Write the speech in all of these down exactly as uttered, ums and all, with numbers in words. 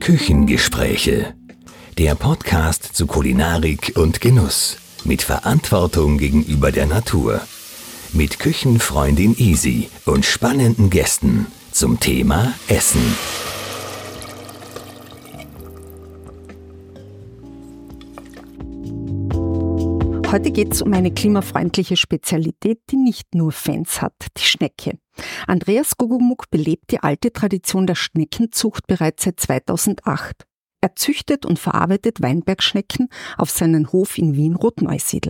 Küchengespräche. Der Podcast zu Kulinarik und Genuss. Mit Verantwortung gegenüber der Natur. Mit Küchenfreundin Isi und spannenden Gästen zum Thema Essen. Heute geht es um eine klimafreundliche Spezialität, die nicht nur Fans hat, die Schnecke. Andreas Gugumuk belebt die alte Tradition der Schneckenzucht bereits seit zweitausendacht. Er züchtet und verarbeitet Weinbergschnecken auf seinen Hof in Wien-Rotneusiedl.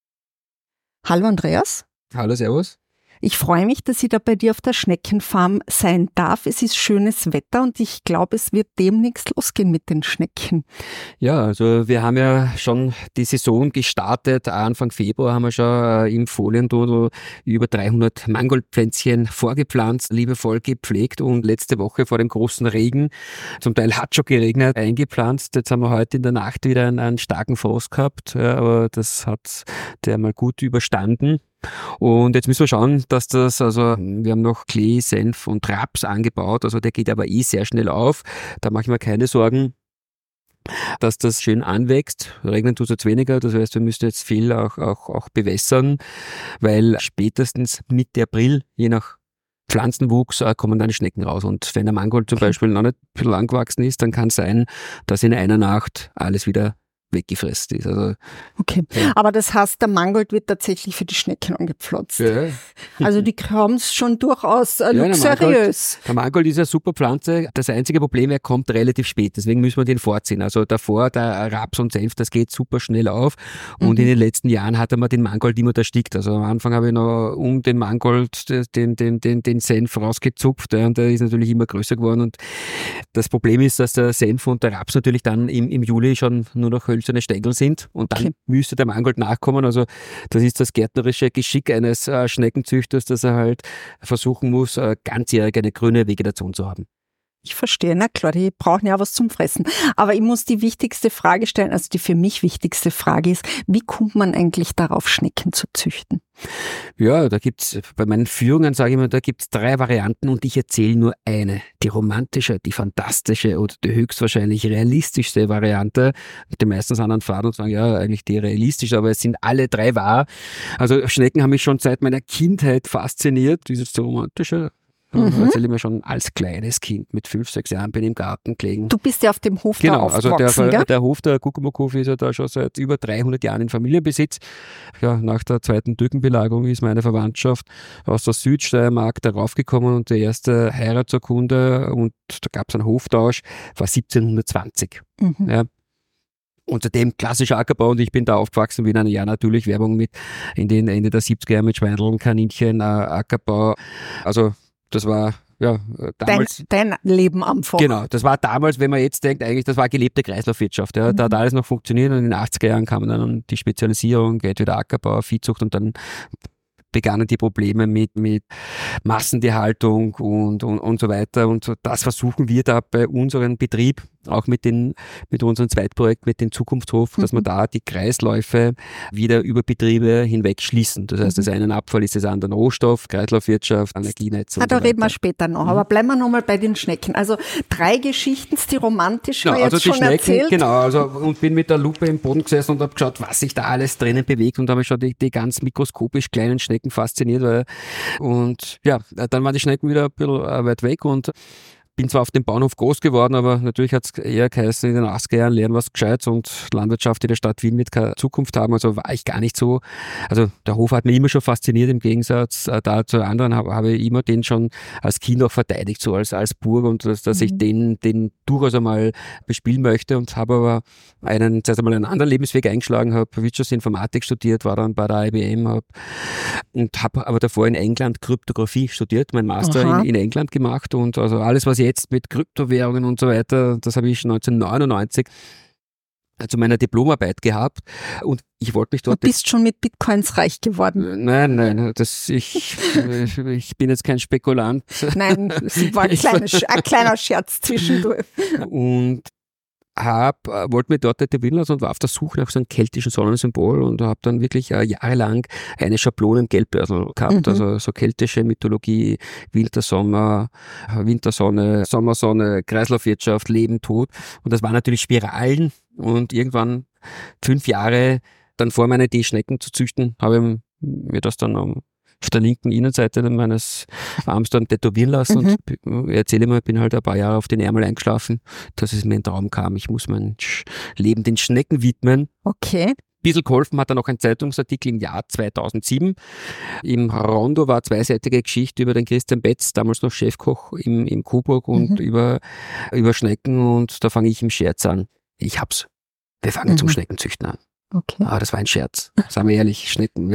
Hallo Andreas. Hallo, servus. Ich freue mich, dass ich da bei dir auf der Schneckenfarm sein darf. Es ist schönes Wetter und ich glaube, es wird demnächst losgehen mit den Schnecken. Ja, also wir haben ja schon die Saison gestartet. Anfang Februar haben wir schon im Foliendudel über dreihundert Mangoldpflänzchen vorgepflanzt, liebevoll gepflegt und letzte Woche vor dem großen Regen, zum Teil hat schon geregnet, eingepflanzt. Jetzt haben wir heute in der Nacht wieder einen, einen starken Frost gehabt, ja, aber das hat der mal gut überstanden. Und jetzt müssen wir schauen, dass das, also wir haben noch Klee, Senf und Raps angebaut, also der geht aber eh sehr schnell auf, da mache ich mir keine Sorgen, dass das schön anwächst. Regnen tut es jetzt weniger, das heißt, wir müssen jetzt viel auch, auch, auch bewässern, weil spätestens Mitte April, je nach Pflanzenwuchs, kommen dann Schnecken raus. Und wenn der Mangold zum Beispiel noch nicht ein bisschen angewachsen ist, dann kann es sein, dass in einer Nacht alles wieder weggefressen ist. Also, okay, ja. Aber das heißt, der Mangold wird tatsächlich für die Schnecken angepflanzt. Ja. Also die haben es schon durchaus äh, ja, luxuriös. Der Mangold, der Mangold ist eine super Pflanze. Das einzige Problem, er kommt relativ spät, deswegen müssen wir den vorziehen. Also davor, der Raps und Senf, das geht super schnell auf. Und mhm. in den letzten Jahren hat er mir den Mangold immer erstickt. Also am Anfang habe ich noch um den Mangold den, den, den, den Senf rausgezupft, ja, und der ist natürlich immer größer geworden. Und das Problem ist, dass der Senf und der Raps natürlich dann im, im Juli schon nur noch hölzerne Stängel sind und dann okay. müsste der Mangold nachkommen. Also das ist das gärtnerische Geschick eines äh, Schneckenzüchters, dass er halt versuchen muss, äh, ganzjährig eine grüne Vegetation zu haben. Ich verstehe, na klar, die brauchen ja was zum Fressen. Aber ich muss die wichtigste Frage stellen, also die für mich wichtigste Frage ist, wie kommt man eigentlich darauf, Schnecken zu züchten? Ja, da gibt's bei meinen Führungen, sage ich mal, da gibt's drei Varianten und ich erzähle nur eine. Die romantische, die fantastische oder die höchstwahrscheinlich realistischste Variante. Die meisten sind an Fahrt und sagen, ja, eigentlich die realistische, aber es sind alle drei wahr. Also Schnecken haben mich schon seit meiner Kindheit fasziniert, dieses so romantische. Mhm. Erzähle ich mir schon als kleines Kind mit fünf, sechs Jahren bin ich im Garten gelegen. Du bist ja auf dem Hof genau, da aufgewachsen, also der, gell? der Hof, der Gugumuk-Hof ist ja da schon seit über dreihundert Jahren in Familienbesitz. Ja, nach der zweiten Türkenbelagerung ist meine Verwandtschaft aus der Südsteiermark darauf gekommen und die erste Heiratsurkunde und da gab es einen Hoftausch, war siebzehnhundertzwanzig. Mhm. Ja. Unter dem klassischer Ackerbau und ich bin da aufgewachsen, wie in einer Jahr natürlich Werbung mit in den Ende der siebziger Jahre mit Schweindeln, Kaninchen, äh, Ackerbau, also das war ja damals. Dein, dein Leben am Anfang. Genau, das war damals, wenn man jetzt denkt, eigentlich, das war gelebte Kreislaufwirtschaft. Ja. Mhm. Da hat alles noch funktioniert und in den achtziger Jahren kam dann die Spezialisierung, geht wieder Ackerbau, Viehzucht und dann begannen die Probleme mit, mit Massentierhaltung und, und, und so weiter. Und das versuchen wir da bei unserem Betrieb, auch mit, den, mit unserem Zweitprojekt, mit dem Zukunftshof, mhm. dass wir da die Kreisläufe wieder über Betriebe hinweg schließen. Das heißt, das eine Abfall ist das andere Rohstoff, Kreislaufwirtschaft, Energienetz und ah, da so weiter. reden wir später noch, mhm. aber bleiben wir nochmal bei den Schnecken. Also drei Geschichten, die romantisch genau, war jetzt also die schon Schnecken, erzählt. Genau, also und bin mit der Lupe im Boden gesessen und habe geschaut, was sich da alles drinnen bewegt und habe schon die, die ganz mikroskopisch kleinen Schnecken fasziniert. Weil, und ja, dann waren die Schnecken wieder ein bisschen weit weg und bin zwar auf dem Bauernhof groß geworden, aber natürlich hat es eher geheißen, in den achtziger Jahren lernen was Gescheites und Landwirtschaft in der Stadt Wien wird keine Zukunft haben, also war ich gar nicht so, also der Hof hat mich immer schon fasziniert, im Gegensatz äh, da zu anderen habe hab ich immer den schon als Kind auch verteidigt, so als, als Burg und dass, dass mhm. ich den, den durchaus einmal bespielen möchte und habe aber einen, zuerst einmal einen anderen Lebensweg eingeschlagen, habe Wirtschaftsinformatik studiert, war dann bei der I B M hab, und habe aber davor in England Kryptographie studiert, mein Master in, in England gemacht und also alles, was ich jetzt mit Kryptowährungen und so weiter, das habe ich neunzehnhundertneunundneunzig zu meiner Diplomarbeit gehabt und ich wollte mich dort... Du bist schon mit Bitcoins reich geworden. Nein, nein, das, ich, ich bin jetzt kein Spekulant. Nein, das war ein, kleines, ein kleiner Scherz zwischendurch. Und hab, wollte mir dort tätowieren lassen und war auf der Suche nach so einem keltischen Sonnensymbol und habe dann wirklich äh, jahrelang eine Schablone im Geldbörsel gehabt, mhm. also so keltische Mythologie, Winter, Sommer, Wintersonne, Sommersonne, Kreislaufwirtschaft, Leben, Tod und das waren natürlich Spiralen und irgendwann fünf Jahre dann vor, meine Idee Schnecken zu züchten, habe ich mir das dann um auf der linken Innenseite meines Arms dann tätowieren lassen mhm. und ich erzähle mal, ich bin halt ein paar Jahre auf den Ärmel eingeschlafen, dass es mir in den Traum kam, ich muss mein Leben den Schnecken widmen. Okay. Ein bisschen geholfen hat dann noch ein Zeitungsartikel im Jahr zweitausendsieben. Im Rondo war eine zweiseitige Geschichte über den Christian Betz, damals noch Chefkoch im, im Coburg und mhm. über, über Schnecken und da fange ich im Scherz an. Ich hab's. Wir fangen mhm. zum Schneckenzüchten an. Okay. Ah, das war ein Scherz. Sagen wir ehrlich, Schnecken.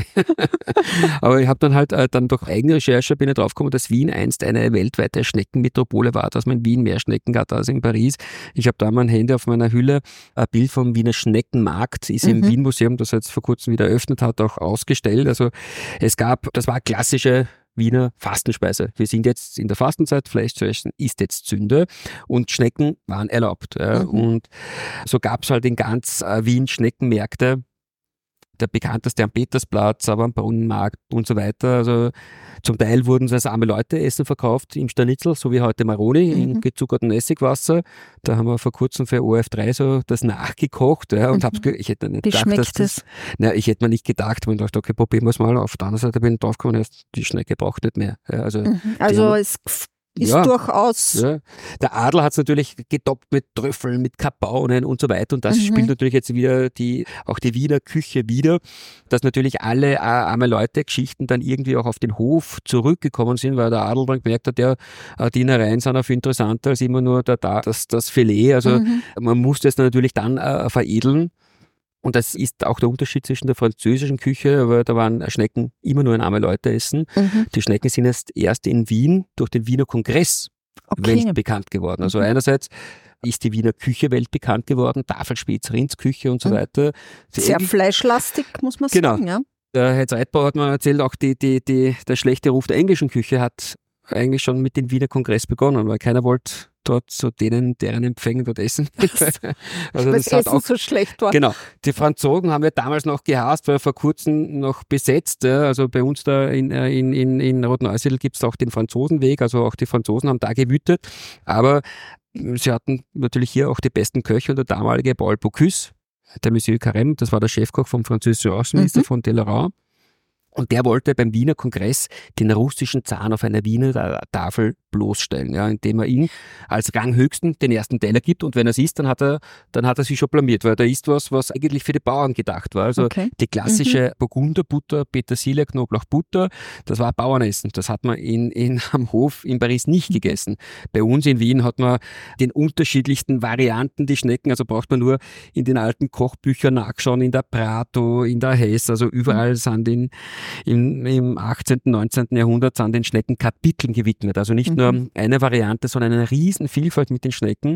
Aber ich habe dann halt äh, dann durch eigene Recherche bin ich draufgekommen, dass Wien einst eine weltweite Schneckenmetropole war, dass man in Wien mehr Schnecken hat als in Paris. Ich habe da mein Handy auf meiner Hülle ein Bild vom Wiener Schneckenmarkt, ist mhm. im Wien-Museum, das jetzt vor kurzem wieder eröffnet hat, auch ausgestellt. Also es gab, das war klassische Wiener Fastenspeise. Wir sind jetzt in der Fastenzeit, Fleisch zu essen ist jetzt Sünde und Schnecken waren erlaubt. Ja. Mhm. Und so gab es halt in ganz äh, Wien Schneckenmärkte. Der bekannteste am Petersplatz, aber am Brunnenmarkt und so weiter. Also zum Teil wurden sie als arme Leute Essen verkauft im Stanitzel, so wie heute Maroni, mhm. in gezuckertem Essigwasser. Da haben wir vor kurzem für O R F drei so das nachgekocht. Ja, und mhm. hab's ge- ich hätte nicht wie gedacht, dass das, es? Na, ich hätte mir nicht gedacht, wenn ich dachte, okay, probieren wir es mal. Auf der anderen Seite bin ich draufgekommen, die Schnecke braucht nicht mehr. Ja, also mhm. also haben, es ist ja, durchaus. Ja. Der Adler hat es natürlich getoppt mit Trüffeln, mit Kapaunen und so weiter. Und das mhm. spielt natürlich jetzt wieder die, auch die Wiener Küche wieder, dass natürlich alle äh, arme Leute Geschichten dann irgendwie auch auf den Hof zurückgekommen sind, weil der Adler dann gemerkt hat, ja, äh, die Innereien sind auch viel interessanter als immer nur der, das, das Filet. Also mhm. man musste es natürlich dann äh, veredeln. Und das ist auch der Unterschied zwischen der französischen Küche, weil da waren Schnecken immer nur ein arme Leute essen. Mhm. Die Schnecken sind jetzt erst in Wien durch den Wiener Kongress okay. weltbekannt geworden. Also mhm. einerseits ist die Wiener Küche weltbekannt geworden, Tafelspitz, Rindsküche und so mhm. weiter. Sehr fleischlastig, muss man genau. sagen. Ja. Der Herr Zeitbauer hat mir erzählt, auch die, die, die, der schlechte Ruf der englischen Küche hat eigentlich schon mit dem Wiener Kongress begonnen, weil keiner wollte dort so denen, deren Empfängen dort essen. also weil das Essen auch, so schlecht war. Genau. Die Franzosen haben wir damals noch gehasst, weil vor kurzem noch besetzt. Ja. Also bei uns da in, in, in, in Rotneusiedl gibt es auch den Franzosenweg, also auch die Franzosen haben da gewütet. Aber sie hatten natürlich hier auch die besten Köche und der damalige Paul Bocuse, der Monsieur Carême, das war der Chefkoch vom französischen Außenminister mhm. von Talleyrand. Und der wollte beim Wiener Kongress den russischen Zaren auf einer Wiener Tafel bloßstellen, ja, indem er ihn als Ranghöchsten den ersten Teller gibt und wenn er es isst, dann hat er, dann hat er sich schon blamiert, weil da ist was, was eigentlich für die Bauern gedacht war. Also okay. die klassische mhm. Burgunderbutter, Petersilie, Knoblauchbutter, das war Bauernessen. Das hat man in, in, am Hof in Paris nicht gegessen. Bei uns in Wien hat man den unterschiedlichsten Varianten, die Schnecken, also braucht man nur in den alten Kochbüchern nachschauen, in der Prato, in der Hess, also überall mhm. sind in Im, im achtzehnten, neunzehnten Jahrhundert sind den Schnecken Kapiteln gewidmet. Also nicht mhm. nur eine Variante, sondern eine riesen Vielfalt mit den Schnecken.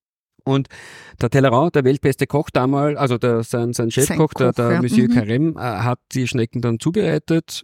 Und der Talleyrand, der weltbeste Koch damals, also der, sein, sein Chefkoch, sein Koch, der, der ja. Monsieur mhm. Carême, äh, hat die Schnecken dann zubereitet.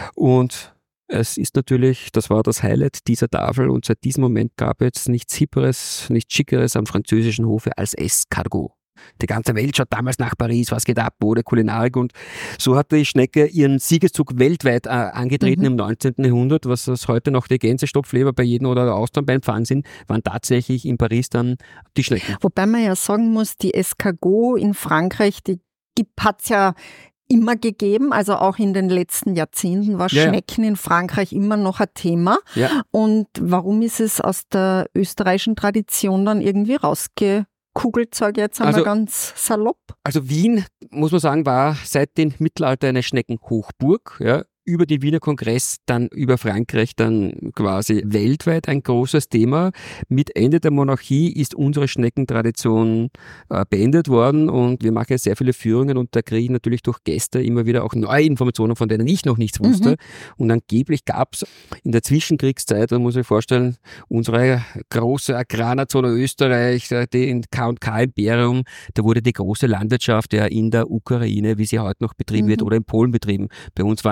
Und es ist natürlich, das war das Highlight dieser Tafel. Und seit diesem Moment gab es nichts Hipperes, nichts Schickeres am französischen Hofe als Escargot. Die ganze Welt schaut damals nach Paris, was geht ab, wurde Kulinarik und so hat die Schnecke ihren Siegeszug weltweit äh, angetreten mhm. im neunzehnten Jahrhundert, was das heute noch die Gänsestopfleber bei jedem oder der Austern beim Pfann sind, waren tatsächlich in Paris dann die Schnecken. Wobei man ja sagen muss, die Escargot in Frankreich, die hat es ja immer gegeben, also auch in den letzten Jahrzehnten war ja, Schnecken ja. in Frankreich immer noch ein Thema. Ja. Und warum ist es aus der österreichischen Tradition dann irgendwie rausgekommen? Kugelzeug jetzt einmal also, ganz salopp. Also Wien, muss man sagen, war seit dem Mittelalter eine Schneckenhochburg. Ja. Über den Wiener Kongress, dann über Frankreich, dann quasi weltweit ein großes Thema. Mit Ende der Monarchie ist unsere Schneckentradition äh, beendet worden und wir machen ja sehr viele Führungen und da kriege ich natürlich durch Gäste immer wieder auch neue Informationen, von denen ich noch nichts wusste. Mhm. Und angeblich gab es in der Zwischenkriegszeit, da muss ich vorstellen, unsere große Agrarnation Österreich, die in K und K-Imperium, da wurde die große Landwirtschaft ja in der Ukraine, wie sie heute noch betrieben mhm. wird, oder in Polen betrieben. Bei uns waren die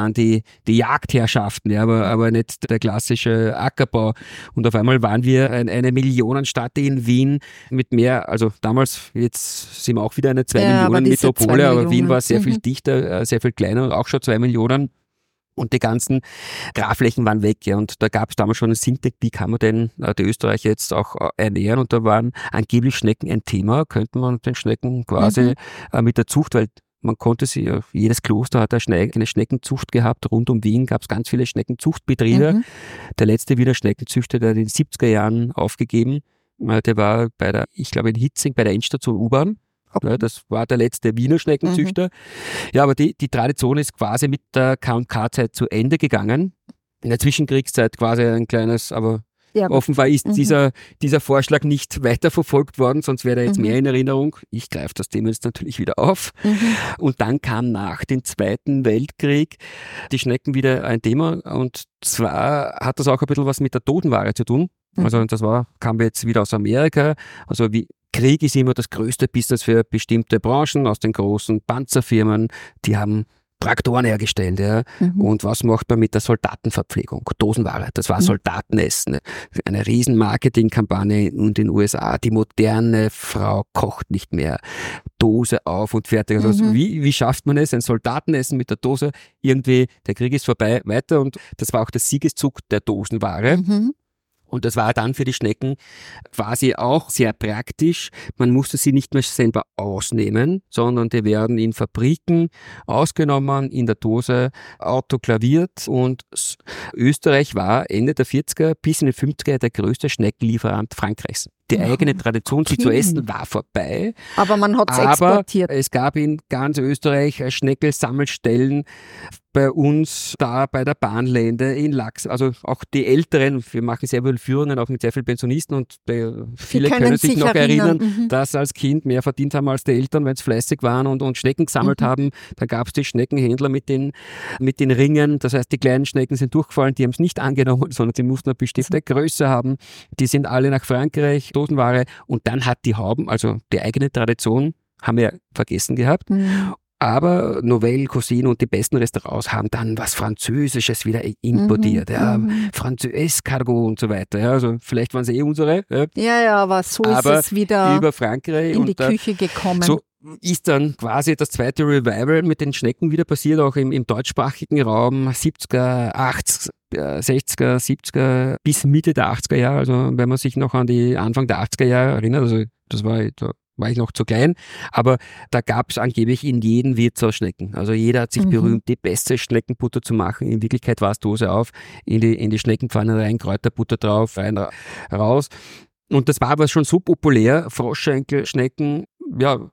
die, die Jagdherrschaften, ja, aber, aber nicht der klassische Ackerbau. Und auf einmal waren wir ein, eine Millionenstadt in Wien mit mehr, also damals, jetzt sind wir auch wieder eine zwei Ja, Millionen Metropole, aber Wien war sehr mhm. viel dichter, sehr viel kleiner und auch schon zwei Millionen. Und die ganzen Grasflächen waren weg, ja. Und da gab es damals schon einen Think-Tank, wie kann man denn äh, die Österreicher jetzt auch äh, ernähren? Und da waren angeblich Schnecken ein Thema, könnte man den Schnecken quasi Mhm. äh, mit der Zucht, weil man konnte sie, äh, jedes Kloster hat eine, Schne eine Schneckenzucht gehabt. Rund um Wien gab es ganz viele Schneckenzuchtbetriebe. Mhm. Der letzte Wiener Schneckenzüchter, der hat in den siebziger Jahren aufgegeben, äh, der war bei der, ich glaube in Hitzing, bei der Endstation U-Bahn. Okay. Ja, das war der letzte Wiener Schneckenzüchter. Mhm. Ja, aber die, die Tradition ist quasi mit der K und K-Zeit zu Ende gegangen. In der Zwischenkriegszeit quasi ein kleines, aber Ja, offenbar ist mhm. dieser, dieser Vorschlag nicht weiterverfolgt worden, sonst wäre er jetzt Mhm. mehr in Erinnerung. Ich greife das Thema jetzt natürlich wieder auf. Mhm. Und dann kam nach dem Zweiten Weltkrieg die Schnecken wieder ein Thema. Und zwar hat das auch ein bisschen was mit der Totenware zu tun. Mhm. Also das war, kam jetzt wieder aus Amerika. Also wie Krieg ist immer das größte Business für bestimmte Branchen aus den großen Panzerfirmen. Die haben Traktoren hergestellt. Ja. Mhm. Und was macht man mit der Soldatenverpflegung? Dosenware, das war Mhm. Soldatenessen. Eine riesen Marketingkampagne in den U S A. Die moderne Frau kocht nicht mehr. Dose auf und fertig. Also Mhm. wie, wie schafft man es? Ein Soldatenessen mit der Dose. Irgendwie, der Krieg ist vorbei, weiter. Und das war auch der Siegeszug der Dosenware. Mhm. Und das war dann für die Schnecken quasi auch sehr praktisch. Man musste sie nicht mehr selber ausnehmen, sondern die werden in Fabriken ausgenommen, in der Dose autoklaviert. Und Österreich war Ende der vierziger bis in den fünfziger der größte Schneckenlieferant Frankreichs. Die Ja, eigene Tradition, sie okay. zu essen, war vorbei. Aber man hat es Aber exportiert. es gab in ganz Österreich Schneckelsammelstellen, bei uns da bei der Bahnlände in Lachs, also auch die Älteren, wir machen sehr viele Führungen, auch mit sehr vielen Pensionisten und bei, viele können können sich sich noch erinnern, erinnern, mhm. dass als Kind mehr verdient haben als die Eltern, wenn sie fleißig waren und, und Schnecken gesammelt Mhm. haben. Da gab es die Schneckenhändler mit den, mit den Ringen, das heißt die kleinen Schnecken sind durchgefallen, die haben es nicht angenommen, sondern die mussten eine bestimmte Größe haben. Die sind alle nach Frankreich, Dosenware, und dann hat die Hauben, also die eigene Tradition, haben wir vergessen gehabt. Mhm. Aber Novelle, Cousin und die besten Restaurants haben dann was Französisches wieder importiert. Mhm, Ja, mhm. Französ Escargot und so weiter. Ja, also vielleicht waren es eh unsere. Ja, Ja, ja, aber so aber ist es wieder über Frankreich. in die und da, Küche gekommen. so ist dann quasi das zweite Revival mit den Schnecken wieder passiert, auch im, im deutschsprachigen Raum, siebziger, achtziger, sechziger, siebziger bis Mitte der achtziger Jahre. Also wenn man sich noch an die Anfang der achtziger Jahre erinnert, also das war, da war ich noch zu klein, aber da gab es angeblich in jedem Wirtshaus Schnecken. Also jeder hat sich Mhm. berühmt, die beste Schneckenbutter zu machen. In Wirklichkeit war es Dose auf, in die, in die Schneckenpfanne rein, Kräuterbutter drauf, rein, ra- raus. Und das war aber schon so populär, Froschschenkel, Schnecken, ja,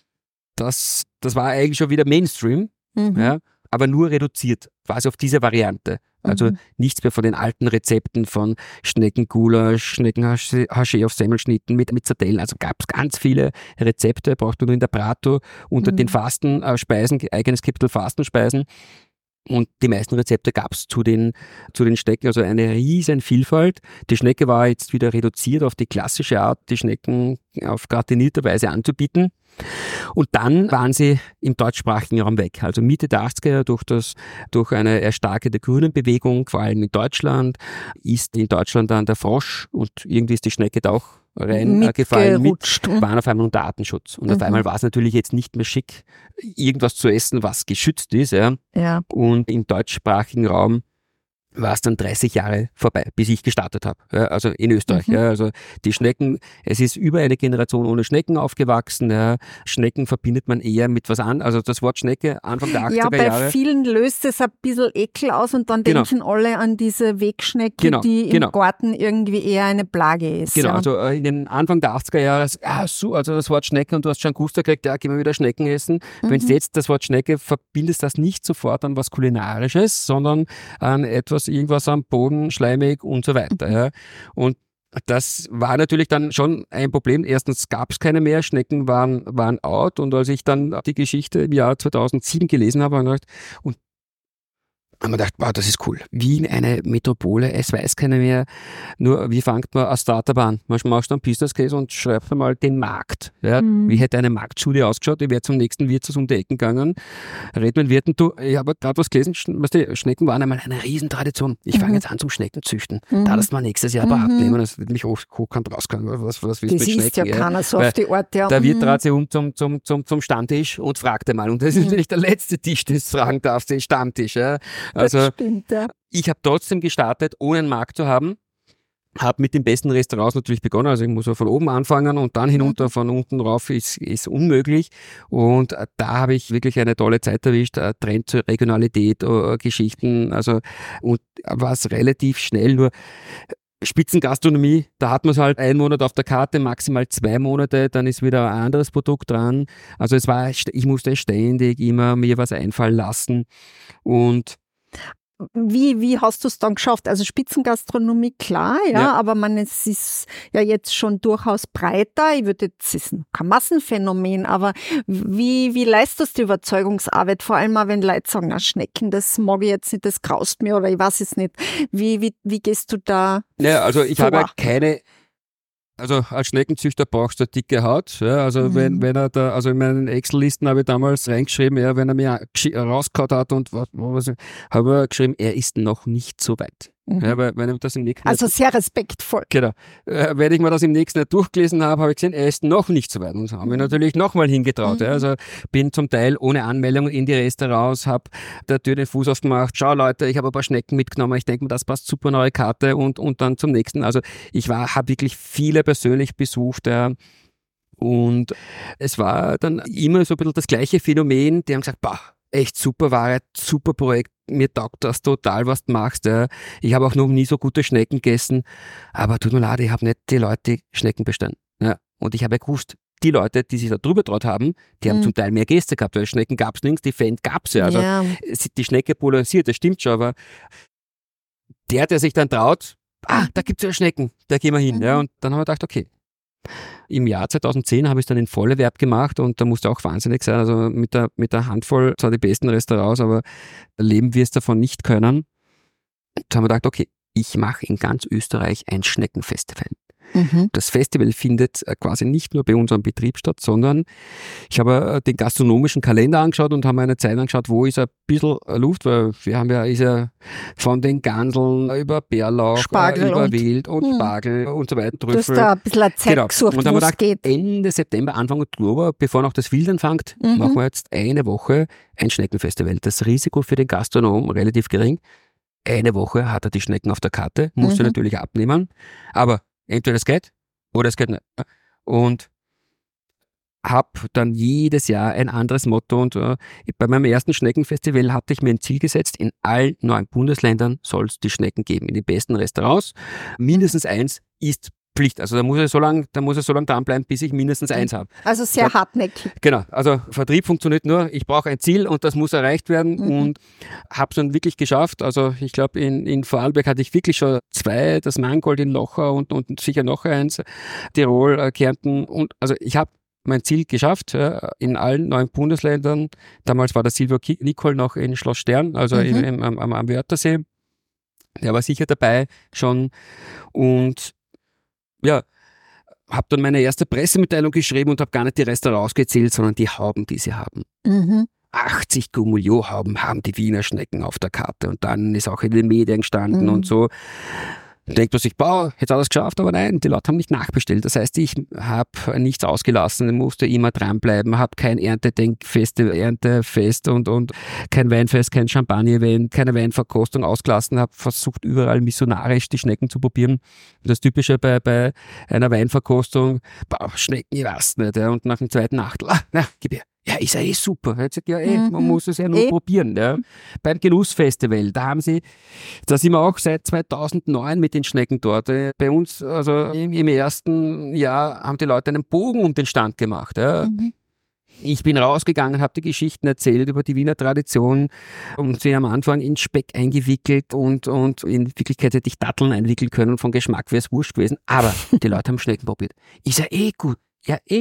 das, das war eigentlich schon wieder Mainstream, Mhm. ja, aber nur reduziert, quasi auf diese Variante. Also Mhm. nichts mehr von den alten Rezepten von Schneckengulasch, Schneckenhaché auf Semmelschnitten mit, mit Sardellen. Also gab es ganz viele Rezepte, braucht man nur in der Prato unter Mhm. den Fastenspeisen, eigenes Kapitel Fastenspeisen. Und die meisten Rezepte gab es zu den, zu den Schnecken, also eine riesen Vielfalt. Die Schnecke war jetzt wieder reduziert auf die klassische Art, die Schnecken auf gratinierte Weise anzubieten. Und dann waren sie im deutschsprachigen Raum weg. Also Mitte der achtziger durch, das, durch eine erstarkende Grünenbewegung, vor allem in Deutschland, ist in Deutschland dann der Frosch und irgendwie ist die Schnecke da auch reingefallen, mit, Mitgerutscht. Mhm. waren auf einmal unter Artenschutz. Und auf Mhm. einmal war es natürlich jetzt nicht mehr schick, irgendwas zu essen, was geschützt ist. Ja. Ja. Und im deutschsprachigen Raum war es dann dreißig Jahre vorbei, bis ich gestartet habe. Ja, also in Österreich. Mhm. Ja, also die Schnecken, es ist über eine Generation ohne Schnecken aufgewachsen. Ja. Schnecken verbindet man eher mit was an. Also das Wort Schnecke, Anfang der achtziger Ja, bei Jahre. vielen löst es ein bisschen Ekel aus und dann Genau. denken alle an diese Wegschnecke, Genau, die im genau. Garten irgendwie eher eine Plage ist. Genau, ja. also äh, in den Anfang der achtziger Jahre, ja, so, also das Wort Schnecke und du hast schon Guster gekriegt, ja, gehen wir wieder Schnecken essen. Mhm. Wenn du jetzt das Wort Schnecke verbindest, das nicht sofort an was Kulinarisches, sondern an etwas, irgendwas am Boden, schleimig und so weiter. Ja. Und das war natürlich dann schon ein Problem. Erstens gab es keine mehr, Schnecken waren, waren out. Und als ich dann die Geschichte im Jahr zweitausendsieben gelesen habe, habe ich gedacht, und haben wir gedacht, wow, das ist cool. Wien, eine Metropole, es weiß keiner mehr. Nur, wie fängt man als Startup an? Man macht einen Business Case und schreibt mal den Markt. Ja? Mhm. Wie hätte eine Marktstudie ausgeschaut? Ich wäre zum nächsten Wirtshaus um die Ecken gegangen. Red mit Wirten, du, ich habe gerade was gelesen, die Schnecken waren einmal eine Riesentradition. Ich fange mhm. jetzt an zum Schneckenzüchten. Mhm. Da das mal nächstes Jahr aber mhm. abnehmen, das wird mich hoch, hochkant rauskommen. Was, was willst das mit ist Schnecken? Ja keiner so auf die Art. Ja. Der Wirt trat sich um zum, zum, zum, zum Stammtisch und fragte mal. Und das ist mhm. natürlich der letzte Tisch, den du fragen darfst, den Stammtisch. Ja? Also, das stimmt, ja. Ich habe trotzdem gestartet, ohne einen Markt zu haben. Habe mit den besten Restaurants natürlich begonnen. Also ich muss ja von oben anfangen und dann hinunter, von unten rauf ist, ist unmöglich. Und da habe ich wirklich eine tolle Zeit erwischt. Trend zur Regionalität, Geschichten. Also, und war es relativ schnell. Nur Spitzengastronomie, da hat man es halt einen Monat auf der Karte, maximal zwei Monate, dann ist wieder ein anderes Produkt dran. Also es war, ich musste ständig immer mir was einfallen lassen. Und Wie, wie hast du es dann geschafft? Also Spitzengastronomie, klar, ja, ja, aber man, es ist ja jetzt schon durchaus breiter. Ich würde jetzt, es ist kein Massenphänomen, aber wie, wie leistest du die Überzeugungsarbeit? Vor allem auch, wenn Leute sagen, na, Schnecken, das mag ich jetzt nicht, das graust mir oder ich weiß es nicht. Wie, wie, wie gehst du da Ja, also ich vor? habe ja keine... Also als Schneckenzüchter brauchst du eine dicke Haut. Ja, also mhm. wenn, wenn er da, also in meinen Excel-Listen habe ich damals reingeschrieben, ja, wenn er mir rausgehauen hat und was, was habe ich geschrieben, er ist noch nicht so weit. Mhm. Ja, weil, wenn ich das im nächsten also sehr respektvoll. Genau. Äh, wenn ich mir das im nächsten Jahr durchgelesen habe, habe ich gesehen, er ist noch nicht so weit. Und so haben wir natürlich nochmal hingetraut. Mhm. Ja. Also bin zum Teil ohne Anmeldung in die Restaurants, habe der Tür den Fuß aufgemacht. Schau Leute, ich habe ein paar Schnecken mitgenommen. Ich denke mir, das passt super, neue Karte und, und dann zum nächsten. Also ich war, habe wirklich viele persönlich besucht. Ja. Und es war dann immer so ein bisschen das gleiche Phänomen. Die haben gesagt, bah, echt super Ware, super Projekt, mir taugt das total, was du machst. Ja. Ich habe auch noch nie so gute Schnecken gegessen, aber tut mir leid, ich habe nicht die Leute, die Schnecken bestellen. Ja. Und ich habe gewusst, die Leute, die sich da drüber getraut haben, die haben mhm. zum Teil mehr Gäste gehabt, weil Schnecken gab es nirgends, die Fan gab es ja. Also ja. Die Schnecke polarisiert, das stimmt schon, aber der, der sich dann traut, ah, da gibt es ja Schnecken, da gehen wir hin. Mhm. Ja. Und dann haben wir gedacht, okay, im Jahr zweitausendzehn habe ich dann in Vollerwerb gemacht und da musste auch wahnsinnig sein. Also mit der, mit der Handvoll, zwar die besten Restaurants, aber leben wir es davon nicht können. Da haben wir gedacht, okay, ich mache in ganz Österreich ein Schneckenfestival. Mhm. Das Festival findet quasi nicht nur bei unserem Betrieb statt, sondern ich habe den gastronomischen Kalender angeschaut und habe eine Zeit angeschaut, wo ist ein bisschen Luft, weil wir haben ja, ist ja von den Ganseln über Bärlauch, Spargel über und, Wild und mh. Spargel und so weiter. Trüffel. Du hast da ein bisschen eine Zeit genau. gesucht, und dann wo haben wir es gedacht, geht. Ende September, Anfang Oktober, bevor noch das Wild anfängt, mhm. machen wir jetzt eine Woche ein Schneckenfestival. Das Risiko für den Gastronom relativ gering. Eine Woche hat er die Schnecken auf der Karte, musst mhm. du natürlich abnehmen, aber entweder es geht oder es geht nicht. Und habe dann jedes Jahr ein anderes Motto und äh, bei meinem ersten Schneckenfestival hatte ich mir ein Ziel gesetzt, in allen neuen Bundesländern soll es die Schnecken geben, in den besten Restaurants. Mindestens eins ist Pflicht. Also da muss er so lange, da muss er so lange dranbleiben, bis ich mindestens eins habe. Also sehr da, hartnäckig. Genau. Also Vertrieb funktioniert nur, ich brauche ein Ziel und das muss erreicht werden mhm. und habe es dann wirklich geschafft. Also ich glaube, in, in Vorarlberg hatte ich wirklich schon zwei, das Mangold in Locher und, und sicher noch eins, Tirol, äh, Kärnten und also ich habe mein Ziel geschafft ja, in allen neuen Bundesländern. Damals war der Silvio Nicol noch in Schloss Stern, also mhm. im, im, am, am, am Wörthersee. Der war sicher dabei schon und ja, habe dann meine erste Pressemitteilung geschrieben und habe gar nicht die Restaurants gezählt, sondern die Hauben, die sie haben. Mhm. achtzig Gummulio-Hauben haben die Wiener Schnecken auf der Karte und dann ist auch in den Medien gestanden mhm. und so. Denkt man sich, boah, jetzt hat er es geschafft, aber nein, die Leute haben nicht nachbestellt. Das heißt, ich habe nichts ausgelassen, musste immer dranbleiben, habe kein Erntedenkfest, Erntefest und, und kein Weinfest, kein Champagner-Event, keine Weinverkostung ausgelassen, habe versucht, überall missionarisch die Schnecken zu probieren. Das Typische bei, bei einer Weinverkostung, boah, Schnecken, ich weiß nicht. Ja. Und nach dem zweiten Achtel, ah, na, gib her. Ja, ist ja eh super. Jetzt sagt ja, eh, mhm. man muss es ja nur eh. probieren. Ja. Beim Genussfestival, da haben sie, da sind wir auch seit zweitausendneun mit den Schnecken dort. Bei uns, also im, im ersten Jahr, haben die Leute einen Bogen um den Stand gemacht. Ja. Mhm. Ich bin rausgegangen, habe die Geschichten erzählt über die Wiener Tradition und sie am Anfang in Speck eingewickelt und, und in Wirklichkeit hätte ich Datteln einwickeln können, von Geschmack wäre es wurscht gewesen. Aber die Leute haben Schnecken probiert. Ist ja eh gut. Ja, eh.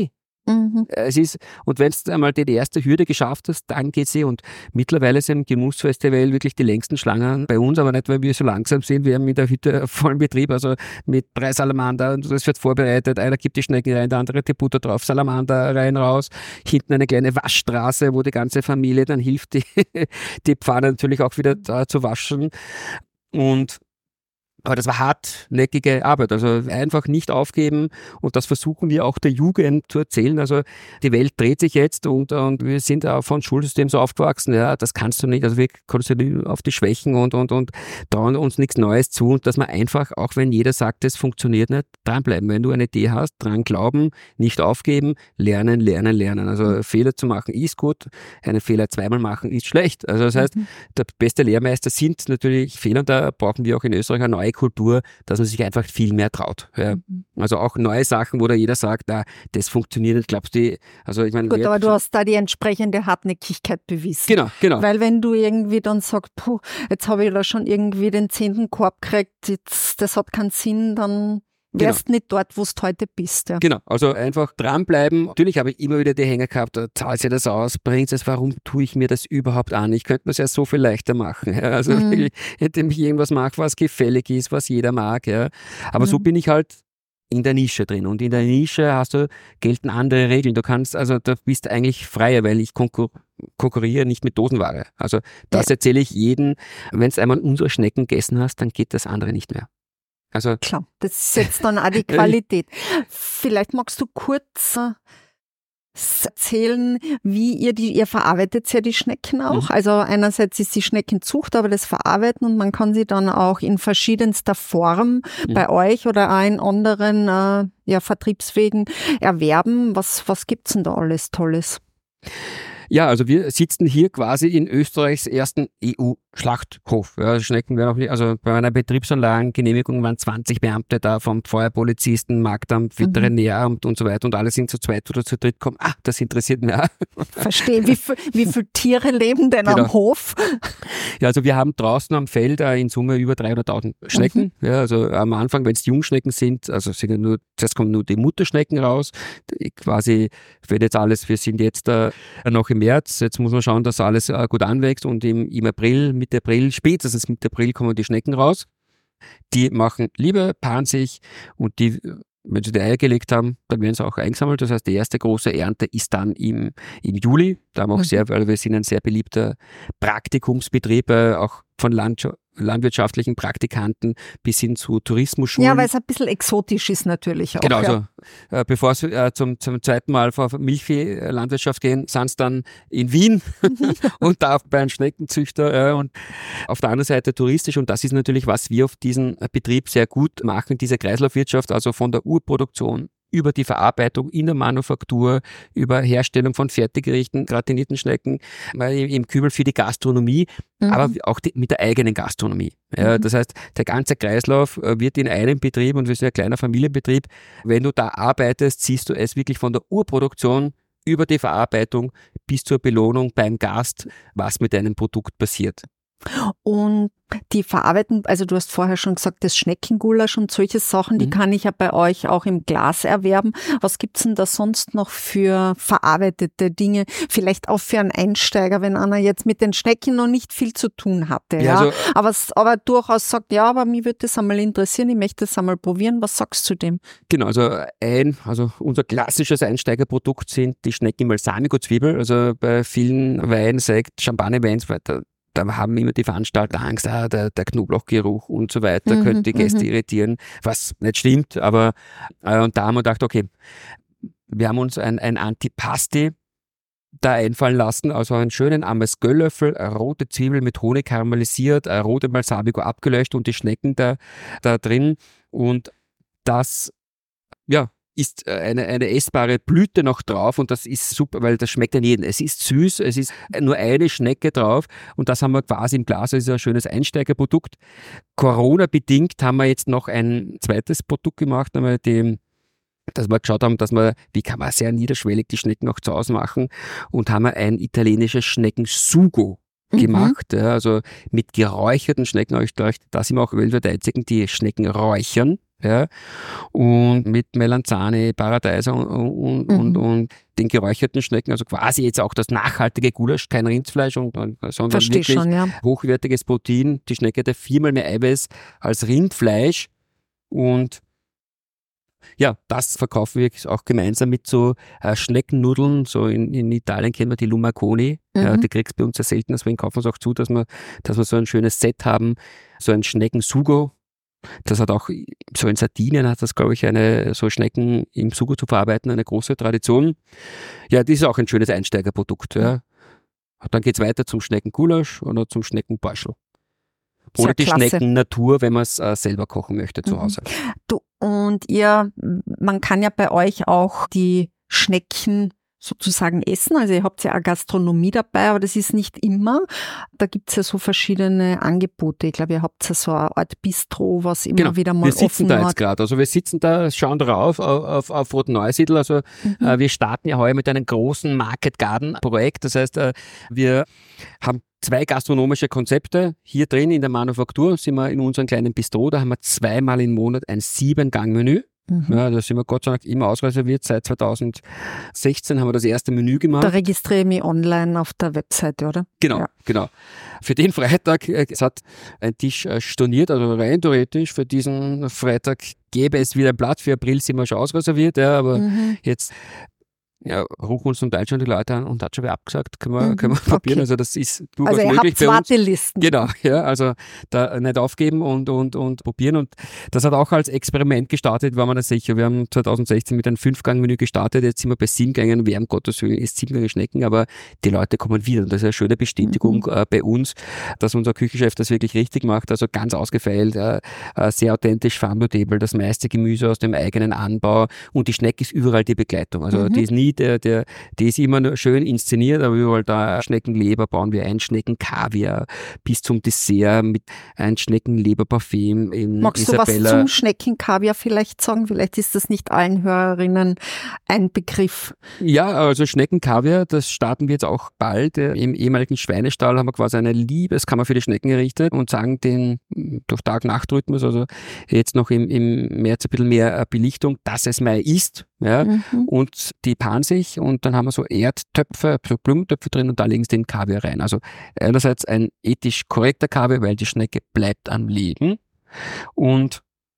Mhm. Es ist, und wenn du einmal die erste Hürde geschafft hast, dann geht's eh. Und mittlerweile sind im Genussfestival wirklich die längsten Schlangen bei uns, aber nicht, weil wir so langsam sind. Wir haben in der Hütte vollen Betrieb, also mit drei Salamander, und das wird vorbereitet. Einer gibt die Schnecken rein, der andere die Butter drauf, Salamander rein, raus. Hinten eine kleine Waschstraße, wo die ganze Familie dann hilft, die, die Pfanne natürlich auch wieder da zu waschen. Und aber das war hartnäckige Arbeit, also einfach nicht aufgeben, und das versuchen wir auch der Jugend zu erzählen. Also die Welt dreht sich jetzt, und, und wir sind auch von Schulsystem so aufgewachsen, ja, das kannst du nicht, also wir konzentrieren auf die Schwächen und, und, und trauen uns nichts Neues zu, und dass man einfach, auch wenn jeder sagt, es funktioniert nicht, dranbleiben. Wenn du eine Idee hast, dran glauben, nicht aufgeben, lernen, lernen, lernen. Also Fehler zu machen ist gut, einen Fehler zweimal machen ist schlecht. Also das heißt, der beste Lehrmeister sind natürlich Fehler, und da brauchen wir auch in Österreich eine neue Kultur, dass man sich einfach viel mehr traut. Ja. Mhm. Also auch neue Sachen, wo da jeder sagt, ah, das funktioniert nicht, glaubst du, also ich meine... Gut, aber du hast da die entsprechende Hartnäckigkeit bewiesen. Genau, genau. Weil wenn du irgendwie dann sagst, puh, jetzt habe ich da schon irgendwie den zehnten Korb gekriegt, jetzt, das hat keinen Sinn, dann wärst genau. nicht dort, wo du heute bist. Ja. Genau, also einfach dranbleiben. Natürlich habe ich immer wieder die Hänger gehabt, zahlst du das aus, bringst es, warum tue ich mir das überhaupt an? Ich könnte mir es ja so viel leichter machen. Ja. Also mhm. wirklich, indem ich irgendwas mache, was gefällig ist, was jeder mag. Ja. Aber mhm. so bin ich halt in der Nische drin, und in der Nische hast du, gelten andere Regeln. Du kannst, also da bist du eigentlich freier, weil ich konkur- konkurriere nicht mit Dosenware. Also das ja. erzähle ich jedem, wenn du einmal unsere Schnecken gegessen hast, dann geht das andere nicht mehr. Also klar, das ist jetzt dann auch die Qualität. Vielleicht magst du kurz äh, erzählen, wie ihr die, ihr verarbeitet ja die Schnecken auch. Mhm. Also einerseits ist die Schneckenzucht, aber das Verarbeiten, und man kann sie dann auch in verschiedenster Form mhm. bei euch oder auch in anderen äh, ja, Vertriebswegen erwerben. Was, was gibt's denn da alles Tolles? Ja, also wir sitzen hier quasi in Österreichs ersten E U-Schlachthof. Ja, Schnecken werden auch nicht, also bei einer Betriebsanlagengenehmigung waren zwanzig Beamte da, vom Feuerpolizisten, Marktamt, Veterinäramt mhm. und so weiter, und alle sind zu zweit oder zu dritt gekommen. Ah, das interessiert mich auch. Verstehe. Wie, wie viele Tiere leben denn genau. am Hof? Ja, also wir haben draußen am Feld äh, in Summe über dreihunderttausend Schnecken. Mhm. Ja, also am Anfang, wenn es Jungschnecken sind, also sind ja nur, zuerst kommen nur die Mutterschnecken raus. Die, quasi, wenn jetzt alles, wir sind jetzt äh, noch im März, jetzt muss man schauen, dass alles äh, gut anwächst, und im, im April, Mitte April, spätestens Mitte April kommen die Schnecken raus. Die machen Liebe, paaren sich, und die, wenn sie die Eier gelegt haben, dann werden sie auch eingesammelt. Das heißt, die erste große Ernte ist dann im, im Juli. Da haben wir auch mhm. sehr, weil wir sind ein sehr beliebter Praktikumsbetrieb, äh, auch von Landschaft. landwirtschaftlichen Praktikanten bis hin zu Tourismusschulen. Ja, weil es ein bisschen exotisch ist natürlich auch. Genau, ja. also äh, bevor sie äh, zum, zum zweiten Mal vor Milchvieh-Landwirtschaft gehen, sind sie dann in Wien und da bei einem Schneckenzüchter, äh, und auf der anderen Seite touristisch, und das ist natürlich, was wir auf diesem Betrieb sehr gut machen, diese Kreislaufwirtschaft, also von der Urproduktion über die Verarbeitung in der Manufaktur, über Herstellung von Fertiggerichten, gratinierten Schnecken, im Kübel für die Gastronomie, mhm. aber auch die, mit der eigenen Gastronomie. Ja, mhm. Das heißt, der ganze Kreislauf wird in einem Betrieb, und wir sind ein kleiner Familienbetrieb, wenn du da arbeitest, siehst du es wirklich von der Urproduktion über die Verarbeitung bis zur Belohnung beim Gast, was mit deinem Produkt passiert. Und die verarbeiten, also du hast vorher schon gesagt, das Schneckengulasch und solche Sachen, die mhm. kann ich ja bei euch auch im Glas erwerben. Was gibt's denn da sonst noch für verarbeitete Dinge? Vielleicht auch für einen Einsteiger, wenn einer jetzt mit den Schnecken noch nicht viel zu tun hatte. Ja, ja? Also, aber, aber durchaus sagt, ja, aber mich würde das einmal interessieren, ich möchte das einmal probieren. Was sagst du zu dem? Genau, also ein, also unser klassisches Einsteigerprodukt sind die Schnecken Balsamico-Zwiebel. Also bei vielen Weinen, Sekt, Champagner-Weins weiter. Da haben immer die Veranstalter Angst, ah, der, der Knoblauchgeruch und so weiter, mhm, könnte die Gäste mhm. irritieren, was nicht stimmt. Aber äh, und da haben wir gedacht, okay, wir haben uns ein, ein Antipasti da einfallen lassen, also einen schönen Amesgöllöffel, eine rote Zwiebel mit Honig karamellisiert, eine rote Balsamico abgelöscht und die Schnecken da, da drin. Und das, ja, ist eine, eine essbare Blüte noch drauf, und das ist super, weil das schmeckt an jeden. Es ist süß, es ist nur eine Schnecke drauf, und das haben wir quasi im Glas, das ist ein schönes Einsteigerprodukt. Corona-bedingt haben wir jetzt noch ein zweites Produkt gemacht, einmal die, dass wir geschaut haben, dass wir, wie kann man sehr niederschwellig die Schnecken auch zu Hause machen, und haben wir ein italienisches Schneckensugo gemacht, mhm. ja, also mit geräucherten Schnecken. Ich glaube, da sind wir auch weltweit einzigen, die Schnecken räuchern. ja, und mit Melanzane, Paradeiser und, und, mhm. und, und den geräucherten Schnecken, also quasi jetzt auch das nachhaltige Gulasch, kein Rindfleisch, und, sondern Versteh wirklich schon, ja. hochwertiges Protein. Die Schnecke hat viermal mehr Eiweiß als Rindfleisch, und ja, das verkaufen wir auch gemeinsam mit so äh, Schneckennudeln. So in, in Italien kennen wir die Lumaconi. Mhm. Ja, die kriegst du bei uns sehr selten, deswegen kaufen wir es auch zu, dass wir, dass wir so ein schönes Set haben, so ein Schneckensugo. Das hat auch, so in Sardinien hat das, glaube ich, eine, so Schnecken im Sugo zu verarbeiten, eine große Tradition. Ja, das ist auch ein schönes Einsteigerprodukt. Ja. Dann geht es weiter zum Schneckengulasch oder zum Schneckenbarschel. Oder Sehr die klasse. Schneckennatur, wenn man es äh, selber kochen möchte zu Hause. Du, und ihr, man kann ja bei euch auch die Schnecken sozusagen essen. Also ihr habt ja eine Gastronomie dabei, aber das ist nicht immer. Da gibt es ja so verschiedene Angebote. Ich glaube, ihr habt ja so eine Art Bistro, was immer genau. wieder mal offen Wir sitzen da hat. jetzt gerade. Also wir sitzen da, schauen drauf auf, auf, auf Roten-Neusiedl. Also mhm. äh, wir starten ja heuer mit einem großen Market Garden Projekt. Das heißt, äh, wir haben zwei gastronomische Konzepte. Hier drin in der Manufaktur sind wir in unserem kleinen Bistro. Da haben wir zweimal im Monat ein Sieben-Gang-Menü. Mhm. Ja, da sind wir Gott sei Dank immer ausreserviert. Seit zweitausendsechzehn haben wir das erste Menü gemacht. Da registriere ich mich online auf der Webseite, oder? Genau, ja. genau. Für den Freitag, es hat ein Tisch storniert, also rein theoretisch für diesen Freitag gäbe es wieder Platz. Für April sind wir schon ausreserviert, ja, aber mhm. jetzt ja, rufen uns zum Teil schon die Leute an und hat schon wer abgesagt, können wir, mhm. können wir probieren. Okay. Also das ist durchaus also möglich bei uns. Wartelisten. Genau, ja, also da nicht aufgeben und, und, und probieren. Und das hat auch als Experiment gestartet, war man das sicher. Wir haben zweitausendsechzehn mit einem Fünf-Gang-Menü gestartet, jetzt sind wir bei sieben Gängen. Wer um Gottes Willen isst sieben Gänge Schnecken, aber die Leute kommen wieder. Und das ist eine schöne Bestätigung mhm. äh, bei uns, dass unser Küchenchef das wirklich richtig macht. Also ganz ausgefeilt, äh, äh, sehr authentisch, farm-to-table, das meiste Gemüse aus dem eigenen Anbau, und die Schnecke ist überall die Begleitung. Also mhm. die ist nie Der, der, die ist immer nur schön inszeniert, aber überall da Schneckenleber bauen wir ein, Schneckenkaviar bis zum Dessert mit ein Schneckenleberparfüm in Magst Isabella. du was zum Schneckenkaviar vielleicht sagen? Vielleicht ist das nicht allen Hörerinnen ein Begriff. Ja, also Schneckenkaviar, das starten wir jetzt auch bald. Im ehemaligen Schweinestall haben wir quasi eine Liebeskammer für die Schnecken errichtet und sagen den durch Tag-Nacht-Rhythmus, also jetzt noch im, im März ein bisschen mehr Belichtung, dass es Mai ist. Ja, mhm. und die paaren sich, und dann haben wir so Erdtöpfe, so Blumentöpfe drin, und da legen sie den Kaviar rein. Also einerseits ein ethisch korrekter Kaviar, weil die Schnecke bleibt am Leben, und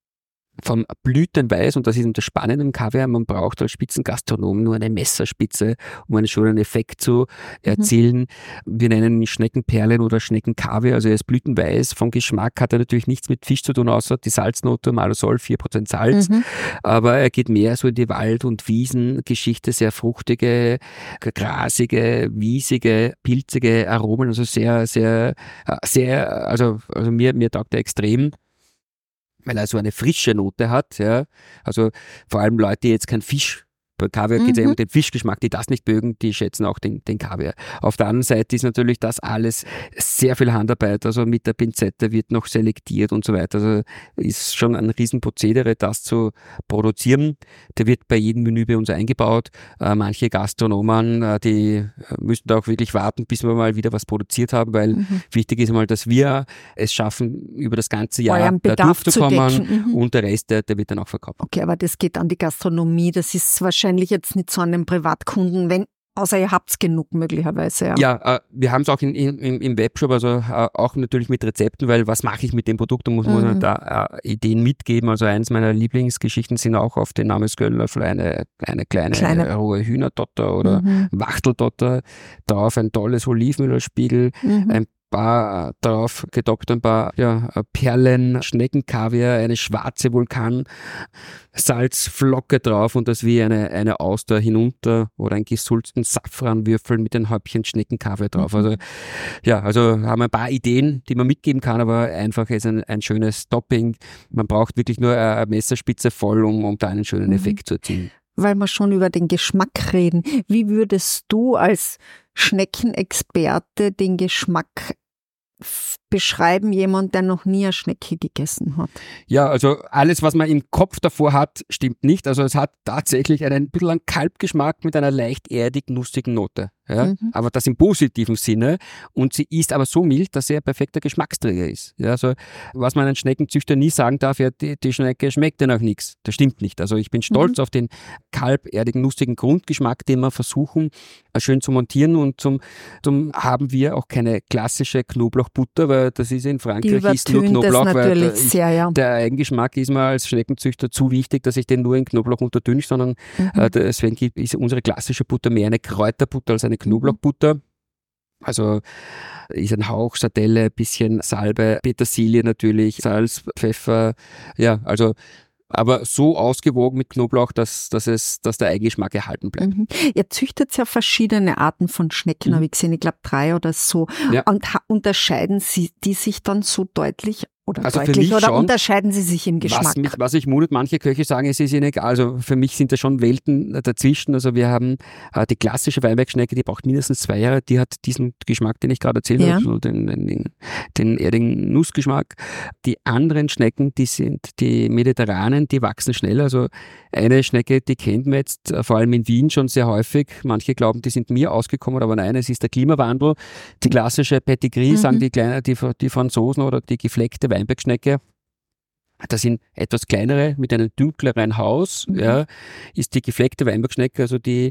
vom Blütenweiß, und das ist eben das Spannende im Kaviar, man braucht als Spitzengastronom nur eine Messerspitze, um einen schönen Effekt zu erzielen. Mhm. Wir nennen ihn Schneckenperlen oder Schneckenkaviar, also er ist blütenweiß. Vom Geschmack hat er natürlich nichts mit Fisch zu tun, außer die Salznote, Malosol, vier Prozent Salz. Mhm. Aber er geht mehr so in die Wald- und Wiesengeschichte, sehr fruchtige, grasige, wiesige, pilzige Aromen, also sehr, sehr, sehr, also, also mir, mir taugt er extrem, weil er so eine frische Note hat, ja. Also vor allem Leute, die jetzt kein Fisch, bei Kaviar geht es mhm. ja um den Fischgeschmack, die das nicht mögen, die schätzen auch den, den Kaviar. Auf der anderen Seite ist natürlich das alles sehr viel Handarbeit, also mit der Pinzette wird noch selektiert und so weiter. Also ist schon ein Riesenprozedere, das zu produzieren. Der wird bei jedem Menü bei uns eingebaut. Äh, manche Gastronomen, äh, die müssen da auch wirklich warten, bis wir mal wieder was produziert haben, weil mhm. wichtig ist mal, dass wir es schaffen, über das ganze Jahr da durchzukommen, mhm. und der Rest, der, der wird dann auch verkauft. Okay, aber das geht an die Gastronomie, das ist wahrscheinlich jetzt nicht so an den Privatkunden, wenn, außer ihr habt es genug möglicherweise. Ja, ja äh, wir haben es auch in, in, im Webshop, also äh, auch natürlich mit Rezepten, weil was mache ich mit dem Produkt, da muss man mhm. da äh, Ideen mitgeben. Also eins meiner Lieblingsgeschichten sind auch auf den Namensgölllöffel eine, eine kleine, kleine rohe Hühnerdotter oder mhm. Wachteldotter, drauf ein tolles Olivenölspiegel, mhm. ein paar drauf gedockt, ein paar ja, Perlen, Schneckenkaviar, eine schwarze Vulkansalzflocke drauf, und das wie eine, eine Auster hinunter, oder einen gesulzten Safranwürfel mit ein Häubchen Schneckenkaviar drauf. Mhm. Also ja, also haben wir ein paar Ideen, die man mitgeben kann, aber einfach ist ein, ein schönes Topping. Man braucht wirklich nur eine Messerspitze voll, um, um da einen schönen mhm. Effekt zu erzielen. Weil wir schon über den Geschmack reden. Wie würdest du als Schneckenexperte den Geschmack f- beschreiben, jemand, der noch nie eine Schnecke gegessen hat? Ja, also alles, was man im Kopf davor hat, stimmt nicht. Also es hat tatsächlich einen bisschen einen Kalbgeschmack mit einer leicht erdig-nussigen Note. Ja, mhm. aber das im positiven Sinne. Und sie ist aber so mild, dass sie ein perfekter Geschmacksträger ist. Ja, also, was man einem Schneckenzüchter nie sagen darf, ja, die, die Schnecke schmeckt ja nach nichts. Das stimmt nicht. Also, ich bin stolz mhm. auf den kalberdigen, nussigen Grundgeschmack, den wir versuchen, schön zu montieren. Und zum, zum haben wir auch keine klassische Knoblauchbutter, weil das ist in Frankreich ist nur Knoblauch, weil der, sehr, ja. der Eigengeschmack ist mir als Schneckenzüchter zu wichtig, dass ich den nur in Knoblauch unterdünne, sondern mhm. äh, deswegen ist unsere klassische Butter mehr eine Kräuterbutter als eine Knoblauchbutter. Also ist ein Hauch Sardelle, ein bisschen Salbe, Petersilie natürlich, Salz, Pfeffer, ja, also aber so ausgewogen mit Knoblauch, dass, dass, es, dass der Eigengeschmack erhalten bleibt. Mhm. Ihr züchtet ja verschiedene Arten von Schnecken, mhm. habe ich gesehen, ich glaube drei oder so. Ja. Und ha- unterscheiden sie die sich dann so deutlich oder also deutlich oder schon, unterscheiden sie sich im Geschmack? Was, mich, was ich mutet, manche Köche sagen, es ist ihnen egal. Also für mich sind da schon Welten dazwischen. Also wir haben äh, die klassische Weinbergschnecke, die braucht mindestens zwei Jahre. Die hat diesen Geschmack, den ich gerade erzählt ja. habe, so den, den, den erdigen Nussgeschmack. Die anderen Schnecken, die sind die mediterranen, die wachsen schnell. Also eine Schnecke, die kennt man jetzt äh, vor allem in Wien schon sehr häufig. Manche glauben, die sind mir ausgekommen, aber nein, es ist der Klimawandel. Die klassische Pedigree, mhm. sagen die, kleine, die, die Franzosen oder die gefleckte Weinbergschnecke. Das sind etwas kleinere, mit einem dunkleren Haus, mhm. ja, ist die gefleckte Weinbergschnecke, also die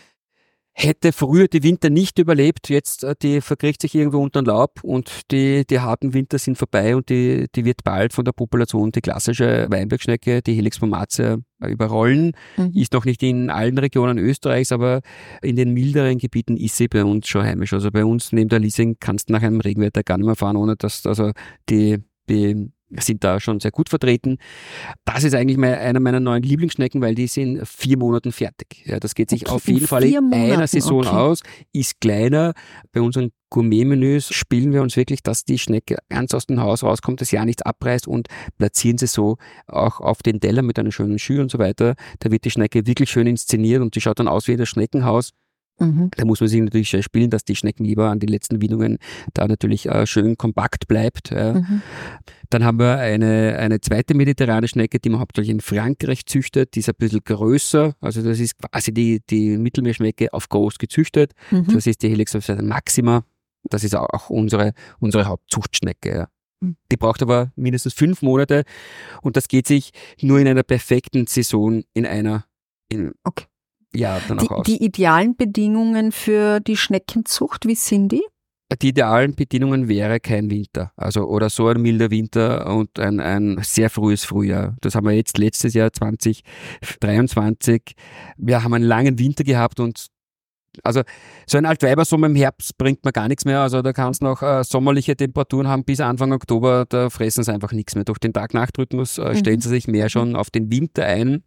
hätte früher die Winter nicht überlebt, jetzt die verkriecht sich irgendwo unter den Laub und die, die harten Winter sind vorbei und die, die wird bald von der Population die klassische Weinbergschnecke, die Helix pomacea, überrollen. Mhm. Ist noch nicht in allen Regionen Österreichs, aber in den milderen Gebieten ist sie bei uns schon heimisch. Also bei uns neben der Liesing kannst du nach einem Regenwetter gar nicht mehr fahren, ohne dass also die, die sind da schon sehr gut vertreten. Das ist eigentlich mein, einer meiner neuen Lieblingsschnecken, weil die sind vier Monaten fertig. Ja, das geht sich okay, auf jeden Fall in Monaten, einer Saison okay. aus, ist kleiner. Bei unseren Gourmet-Menüs spielen wir uns wirklich, dass die Schnecke ganz aus dem Haus rauskommt, das Jahr nichts abreißt und platzieren sie so auch auf den Teller mit einer schönen Schü und so weiter. Da wird die Schnecke wirklich schön inszeniert und die schaut dann aus wie das Schneckenhaus. Mhm. Da muss man sich natürlich spielen, dass die Schneckenleber an den letzten Windungen da natürlich äh, schön kompakt bleibt. Ja. Mhm. Dann haben wir eine, eine zweite mediterrane Schnecke, die man hauptsächlich in Frankreich züchtet. Die ist ein bisschen größer. Also das ist quasi die, die Mittelmeerschnecke auf groß gezüchtet. Mhm. Das ist die Helix maxima. Das ist auch unsere, unsere Hauptzuchtschnecke. Ja. Mhm. Die braucht aber mindestens fünf Monate und das geht sich nur in einer perfekten Saison in einer in okay. Ja, dann die, auch aus. Die idealen Bedingungen für die Schneckenzucht, wie sind die? Die idealen Bedingungen wäre kein Winter, also oder so ein milder Winter und ein, ein sehr frühes Frühjahr. Das haben wir jetzt letztes Jahr zwanzig dreiundzwanzig. Wir haben einen langen Winter gehabt und also so ein Altweibersommer im Herbst bringt mir gar nichts mehr. Also da kann es noch äh, sommerliche Temperaturen haben bis Anfang Oktober, da fressen sie einfach nichts mehr. Durch den Tag-Nacht-Rhythmus äh, stellen mhm. sie sich mehr schon auf den Winter ein.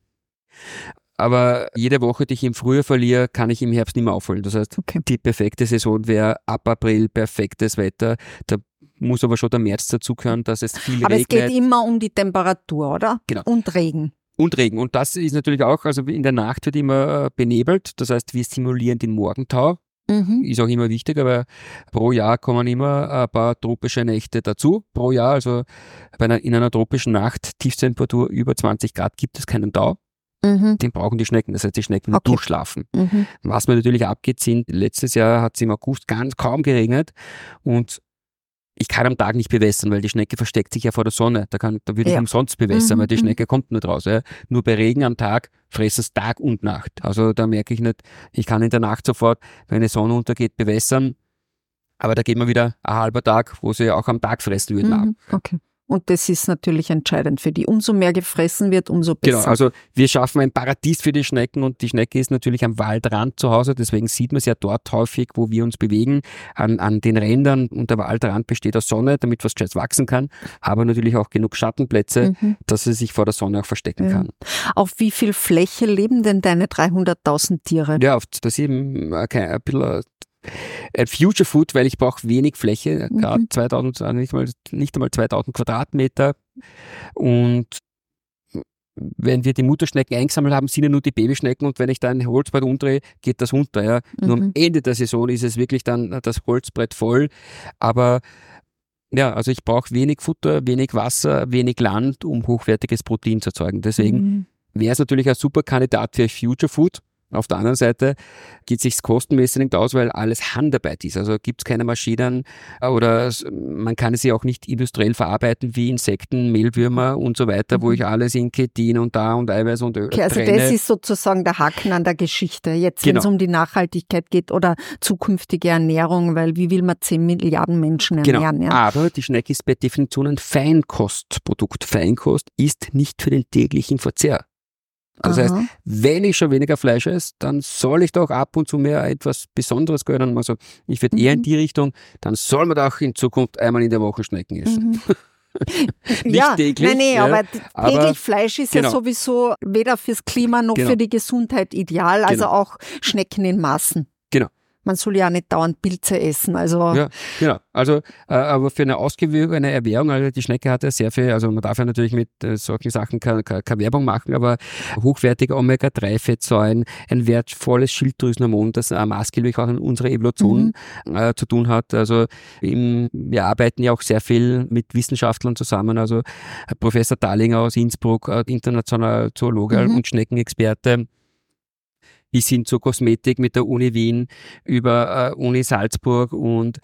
Aber jede Woche, die ich im Frühjahr verliere, kann ich im Herbst nicht mehr aufholen. Das heißt, okay. die perfekte Saison wäre ab April perfektes Wetter. Da muss aber schon der März dazugehören, dass es viel aber regnet. Aber es geht immer um die Temperatur, oder? Genau. Und Regen. Und Regen. Und das ist natürlich auch, also in der Nacht wird immer benebelt. Das heißt, wir simulieren den Morgentau. Mhm. Ist auch immer wichtig, aber pro Jahr kommen immer ein paar tropische Nächte dazu. Pro Jahr, also bei einer, in einer tropischen Nacht, Tiefstemperatur über zwanzig Grad, gibt es keinen Tau. Mhm. Den brauchen die Schnecken, das heißt, die Schnecken okay. durchschlafen. Mhm. Was mir natürlich abgeht, sind, letztes Jahr hat es im August ganz kaum geregnet und ich kann am Tag nicht bewässern, weil die Schnecke versteckt sich ja vor der Sonne. Da, kann, da würde ja. ich umsonst bewässern, mhm. weil die Schnecke kommt nicht raus. Ja. Nur bei Regen am Tag fressen es Tag und Nacht. Also da merke ich nicht, ich kann in der Nacht sofort, wenn die Sonne untergeht, bewässern, aber da geht mir wieder ein halber Tag, wo sie auch am Tag fressen würden. Mhm. Okay. Und das ist natürlich entscheidend für die. Umso mehr gefressen wird, umso besser. Genau, also wir schaffen ein Paradies für die Schnecken und die Schnecke ist natürlich am Waldrand zu Hause, deswegen sieht man es ja dort häufig, wo wir uns bewegen, an, an den Rändern und der Waldrand besteht aus Sonne, damit was Gescheites wachsen kann, aber natürlich auch genug Schattenplätze, mhm. dass sie sich vor der Sonne auch verstecken ja. kann. Auf wie viel Fläche leben denn deine dreihunderttausend Tiere? Ja, auf das eben okay, ein bisschen ein Future Food, weil ich brauche wenig Fläche, mhm. gerade zweitausend, nicht, mal, nicht einmal zweitausend Quadratmeter und wenn wir die Mutterschnecken eingesammelt haben, sind ja nur die Babyschnecken und wenn ich da ein Holzbrett umdrehe, geht das runter. Ja. Mhm. Nur am Ende der Saison ist es wirklich dann das Holzbrett voll, aber ja, also ich brauche wenig Futter, wenig Wasser, wenig Land, um hochwertiges Protein zu erzeugen. Deswegen mhm. wäre es natürlich ein super Kandidat für Future Food. Auf der anderen Seite geht es sich kostenmäßig nicht aus, weil alles Handarbeit ist. Also gibt es keine Maschinen oder man kann sie auch nicht industriell verarbeiten wie Insekten, Mehlwürmer und so weiter, mhm. wo ich alles in Ketin und da und Eiweiß und Öl okay, also trenne. Das ist sozusagen der Haken an der Geschichte. Jetzt, genau. wenn es um die Nachhaltigkeit geht oder zukünftige Ernährung, weil wie will man zehn Milliarden Menschen ernähren? Genau. Ja? Aber die Schnecke ist per Definition ein Feinkostprodukt. Feinkost ist nicht für den täglichen Verzehr. Das Aha. heißt, wenn ich schon weniger Fleisch esse, dann soll ich doch ab und zu mehr etwas Besonderes gönnen. Also ich würde mhm. eher in die Richtung, dann soll man auch in Zukunft einmal in der Woche Schnecken essen. Mhm. Nicht ja, täglich. Nein, nee, ja, aber täglich aber, Fleisch ist genau. ja sowieso weder fürs Klima noch genau. für die Gesundheit ideal, also genau. auch Schnecken in Maßen. Genau. Man soll ja nicht dauernd Pilze essen. Also ja, genau. Also, äh, aber für eine ausgewogene Ernährung, also die Schnecke hat ja sehr viel, also man darf ja natürlich mit äh, solchen Sachen keine, keine Werbung machen, aber hochwertige Omega drei Fettsäuren, ein wertvolles Schilddrüsenhormon, das äh, maßgeblich auch in unserer Evolution mhm. äh, zu tun hat. Also im, wir arbeiten ja auch sehr viel mit Wissenschaftlern zusammen, also Professor Dahlinger aus Innsbruck, äh, internationaler Zoologe mhm. und Schneckenexperte, bis hin zur Kosmetik mit der Uni Wien über äh, Uni Salzburg, und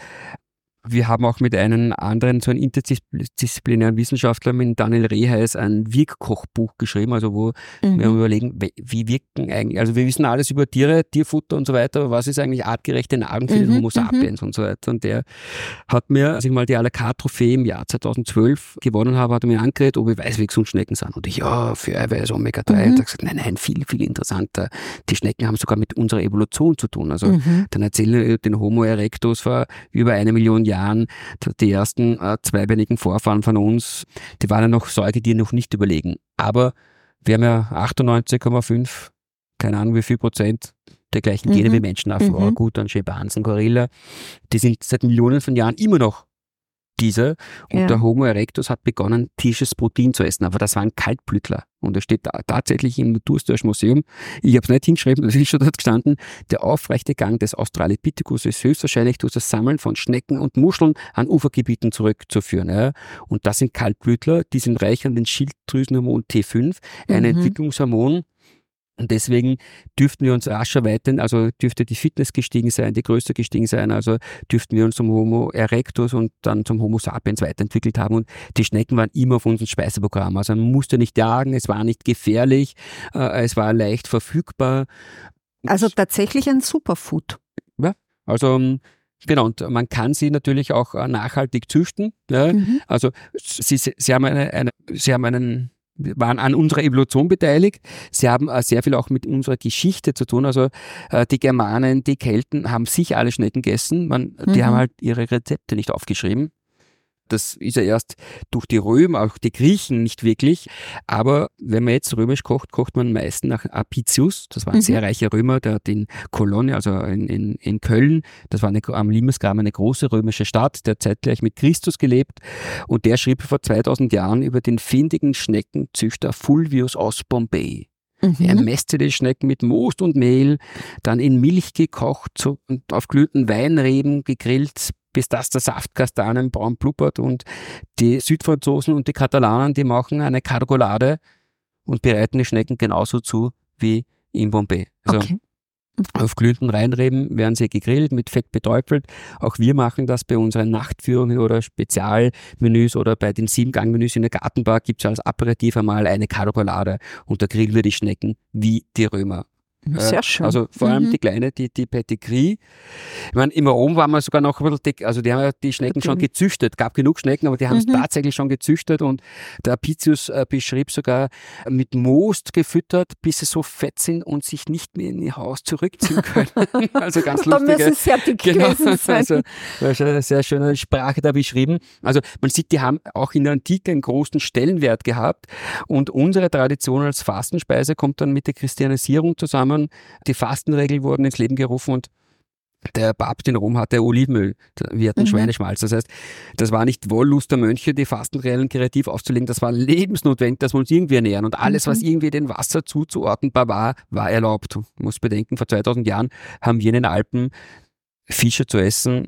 wir haben auch mit einem anderen, so einem interdisziplinären Wissenschaftler, mit Daniel Reheis, ein Wirkkochbuch geschrieben, also wo mhm. wir überlegen, wie wirken eigentlich, also wir wissen alles über Tiere, Tierfutter und so weiter, aber was ist eigentlich artgerechte Nahrung für mhm. den Homo sapiens mhm. und so weiter. Und der hat mir, als ich mal die à la carte Trophäe im Jahr zweitausendzwölf gewonnen habe, hat er mir angeredet, ob ich weiß, wie gesund Schnecken sind. Und ich, ja, für Eiweiß, Omega drei. Mhm. Und er hat gesagt, nein, nein, viel, viel interessanter. Die Schnecken haben sogar mit unserer Evolution zu tun. Also mhm. dann erzählen wir den Homo erectus vor über eine Million Jahren, die ersten äh, zweibeinigen Vorfahren von uns, die waren ja noch Säugetiere, noch nicht überlegen. Aber wir haben ja achtundneunzig Komma fünf, keine Ahnung wie viel Prozent der gleichen Gene mhm. wie Menschenaffen, mhm. Orang-Utan, Schimpansen, Gorilla. Die sind seit Millionen von Jahren immer noch diese. Und ja. der Homo erectus hat begonnen, tierisches Protein zu essen. Aber das waren Kaltblütler. Und es steht da, tatsächlich im Naturhistorischen Museum, ich habe es nicht hingeschrieben, das ist schon dort gestanden, der aufrechte Gang des Australopithecus ist höchstwahrscheinlich durch das Sammeln von Schnecken und Muscheln an Ufergebieten zurückzuführen. Ja. Und das sind Kaltblütler, die sind reich an den Schilddrüsenhormon T fünf, ein mhm. Entwicklungshormon. Und deswegen dürften wir uns rasch erweitern, also dürfte die Fitness gestiegen sein, die Größe gestiegen sein, also dürften wir uns zum Homo erectus und dann zum Homo sapiens weiterentwickelt haben. Und die Schnecken waren immer auf unserem Speiseprogramm. Also man musste nicht jagen, es war nicht gefährlich, äh, es war leicht verfügbar. Also tatsächlich ein Superfood. Ja, also genau, und man kann sie natürlich auch nachhaltig züchten. Ja? Mhm. Also sie, sie haben eine, eine, sie haben einen waren an unserer Evolution beteiligt. Sie haben äh, sehr viel auch mit unserer Geschichte zu tun. Also äh, die Germanen, die Kelten haben sicher alle Schnecken gegessen. Man, mhm. Die haben halt ihre Rezepte nicht aufgeschrieben. Das ist ja erst durch die Römer, auch die Griechen nicht wirklich. Aber wenn man jetzt römisch kocht, kocht man meistens nach Apicius. Das war ein mhm. sehr reicher Römer, der hat in Colonia, also in, in, in Köln, das war eine, am Limesgraben eine große römische Stadt, der zeitgleich mit Christus gelebt. Und der schrieb vor zweitausend Jahren über den findigen Schneckenzüchter Fulvius aus Bombay. Mhm. Er mäste die Schnecken mit Most und Mehl, dann in Milch gekocht so, und auf glühenden Weinreben gegrillt, bis das der Saft kastanienbraun blubbert. Und die Südfranzosen und die Katalanen, die machen eine Cargolade und bereiten die Schnecken genauso zu wie in Bombay. Also okay. Auf glühenden Weinreben werden sie gegrillt, mit Fett betäubelt. Auch wir machen das bei unseren Nachtführungen oder Spezialmenüs oder bei den Sieben-Gang-Menüs in der Gartenbar gibt es als Aperitif einmal eine Cargolade und da grillen wir die Schnecken wie die Römer. Sehr schön. Also vor allem mhm. die kleine, die, die Pedigree. Ich meine, im Rom waren wir sogar noch ein bisschen dick, also die haben ja die Schnecken schon gezüchtet. Gab genug Schnecken, aber die haben es mhm. tatsächlich schon gezüchtet und der Apicius äh, beschrieb sogar mit Most gefüttert, bis sie so fett sind und sich nicht mehr in ihr Haus zurückziehen können. Also ganz lustig. Da müssen sehr dick genau. gewesen sein. Also eine sehr schöne Sprache da beschrieben. Also man sieht, die haben auch in der Antike einen großen Stellenwert gehabt und unsere Tradition als Fastenspeise kommt dann mit der Christianisierung zusammen. Die Fastenregel wurden ins Leben gerufen und der Papst in Rom hatte Olivenöl. Wir hatten mhm. Schweineschmalz. Das heißt, das war nicht Wollust der Mönche, die Fastenregeln kreativ aufzulegen. Das war lebensnotwendig, dass wir uns irgendwie ernähren. Und alles, mhm. was irgendwie dem Wasser zuzuordnenbar war, war erlaubt. Man muss bedenken, vor zweitausend Jahren haben wir in den Alpen Fische zu essen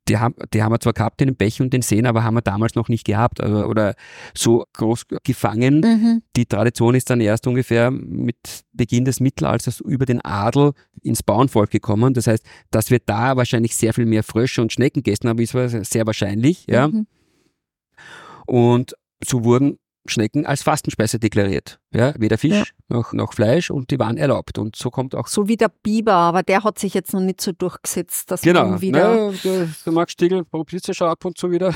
die haben, die haben wir zwar gehabt in den Bächen und den Seen, aber haben wir damals noch nicht gehabt oder, oder so groß gefangen. Mhm. Die Tradition ist dann erst ungefähr mit Beginn des Mittelalters über den Adel ins Bauernvolk gekommen. Das heißt, dass wir da wahrscheinlich sehr viel mehr Frösche und Schnecken gegessen haben, ist sehr wahrscheinlich. Ja. Mhm. Und so wurden Schnecken als Fastenspeise deklariert. Ja, weder Fisch ja. noch, noch Fleisch und die waren erlaubt. Und so kommt auch. So wie der Biber, aber der hat sich jetzt noch nicht so durchgesetzt, dass genau. man wieder. Genau, der, der Max Stiegl probiert es ja schon ab und zu wieder.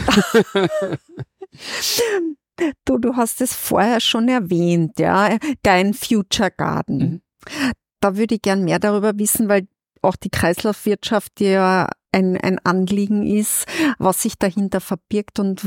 du, du hast es vorher schon erwähnt, ja, dein Future Garden. Mhm. Da würde ich gern mehr darüber wissen, weil auch die Kreislaufwirtschaft ja ein, ein Anliegen ist, was sich dahinter verbirgt und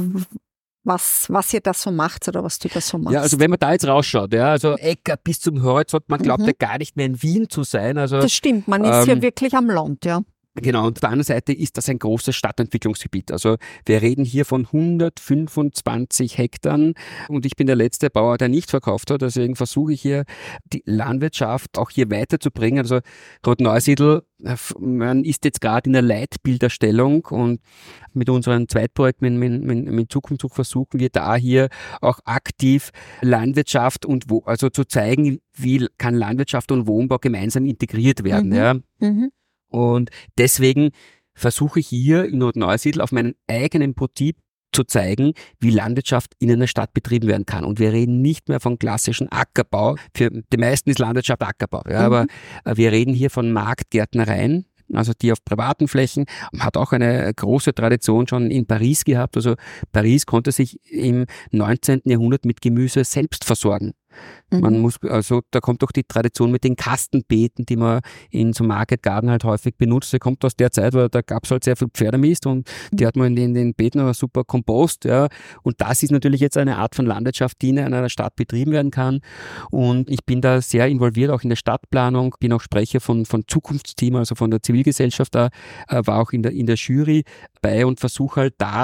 Was, was ihr da so macht oder was du da so machst. Ja, also wenn man da jetzt rausschaut, ja, also Äcker bis zum Horizont, man glaubt mhm. ja gar nicht mehr in Wien zu sein. Also, das stimmt, man ist ähm, ja wirklich am Land, ja. Genau, und auf der anderen Seite ist das ein großes Stadtentwicklungsgebiet. Also wir reden hier von hundertfünfundzwanzig Hektar und ich bin der letzte Bauer, der nicht verkauft hat. Deswegen versuche ich hier die Landwirtschaft auch hier weiterzubringen. Also Rotneusiedl, man ist jetzt gerade in der Leitbilderstellung und mit unserem Zweitprojekt mit, mit, mit, mit Zukunftszug versuchen wir da hier auch aktiv Landwirtschaft und wo, also zu zeigen, wie kann Landwirtschaft und Wohnbau gemeinsam integriert werden. Mhm. Ja. Mhm. Und deswegen versuche ich hier in Nordneusiedl auf meinen eigenen Betrieb zu zeigen, wie Landwirtschaft in einer Stadt betrieben werden kann. Und wir reden nicht mehr von klassischen Ackerbau. Für die meisten ist Landwirtschaft Ackerbau. Ja, mhm. Aber wir reden hier von Marktgärtnereien, also die auf privaten Flächen, hat auch eine große Tradition schon in Paris gehabt. Also Paris konnte sich im neunzehnten Jahrhundert mit Gemüse selbst versorgen. Man muss, also da kommt auch die Tradition mit den Kastenbeeten, die man in so Market Garden halt häufig benutzt. Die kommt aus der Zeit, weil da gab es halt sehr viel Pferdemist und die hat man in den, in den Beeten aber super Kompost. Ja. Und das ist natürlich jetzt eine Art von Landwirtschaft, die in einer Stadt betrieben werden kann. Und ich bin da sehr involviert, auch in der Stadtplanung, bin auch Sprecher von, von Zukunftsteam, also von der Zivilgesellschaft da, äh, war auch in der, in der Jury bei und versuche halt da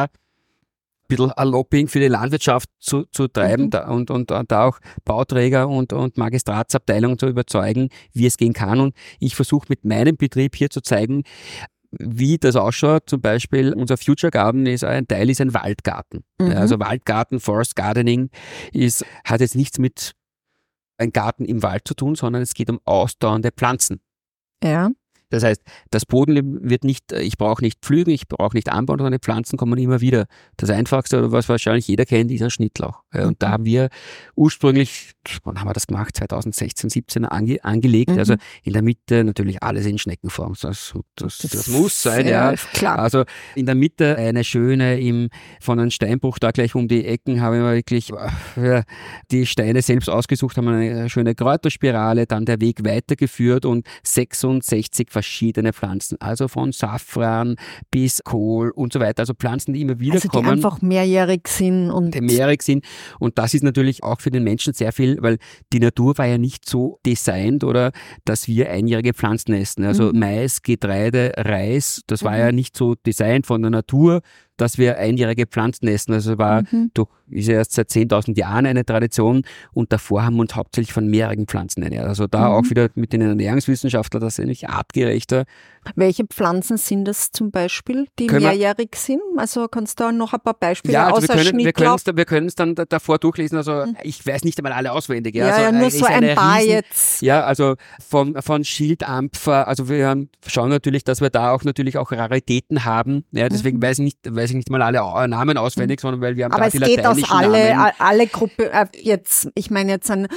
ein bisschen ein Lobbying für die Landwirtschaft zu, zu treiben mhm. da, und, und, und da auch Bauträger und, und Magistratsabteilungen zu überzeugen, wie es gehen kann. Und ich versuche mit meinem Betrieb hier zu zeigen, wie das ausschaut. Zum Beispiel unser Future Garden ist ein Teil, ist ein Waldgarten. Mhm. Ja, also Waldgarten, Forest Gardening ist, hat jetzt nichts mit einem Garten im Wald zu tun, sondern es geht um ausdauernde Pflanzen. Ja. Das heißt, das Bodenleben wird nicht, ich brauche nicht pflügen, ich brauche nicht anbauen, sondern die Pflanzen kommen immer wieder. Das Einfachste, oder was wahrscheinlich jeder kennt, ist ein Schnittlauch. Und da haben wir ursprünglich, wann haben wir das gemacht? zweitausendsechzehn, siebzehn ange, angelegt. Mhm. Also in der Mitte natürlich alles in Schneckenform. Das, das, das, das muss sein, ja. Klar. Also in der Mitte eine schöne, im, von einem Steinbruch da gleich um die Ecken haben wir wirklich ja, die Steine selbst ausgesucht, haben eine schöne Kräuterspirale, dann der Weg weitergeführt und sechsundsechzig verschiedene Pflanzen, also von Safran bis Kohl und so weiter, also Pflanzen, die immer wieder also kommen. Die einfach mehrjährig sind. Und mehrjährig sind und das ist natürlich auch für den Menschen sehr viel, weil die Natur war ja nicht so designt oder dass wir einjährige Pflanzen essen, also mhm. Mais, Getreide, Reis, das war mhm. ja nicht so designt von der Natur, dass wir einjährige Pflanzen essen. Also war, mhm. doch, ist ja erst seit zehntausend Jahren eine Tradition und davor haben wir uns hauptsächlich von mehrjährigen Pflanzen ernährt. Also da mhm. auch wieder mit den Ernährungswissenschaftlern, das ist nämlich artgerechter. Welche Pflanzen sind das zum Beispiel, die können mehrjährig wir, sind? Also kannst du da noch ein paar Beispiele ja, also außer wir können, Schnittlauch? Wir können es dann davor durchlesen, also mhm. ich weiß nicht einmal alle auswendig. Ja, ja, also ja nur so ein paar Riesen, jetzt. Ja, also von, von Schildampfer, also wir haben, schauen natürlich, dass wir da auch natürlich auch Raritäten haben. Ja, deswegen mhm. weiß ich nicht, weiß ich nicht mal alle Namen auswendig, mhm. sondern weil wir haben aber da es die geht aus alle, Namen. alle Gruppe, äh, jetzt, ich meine jetzt an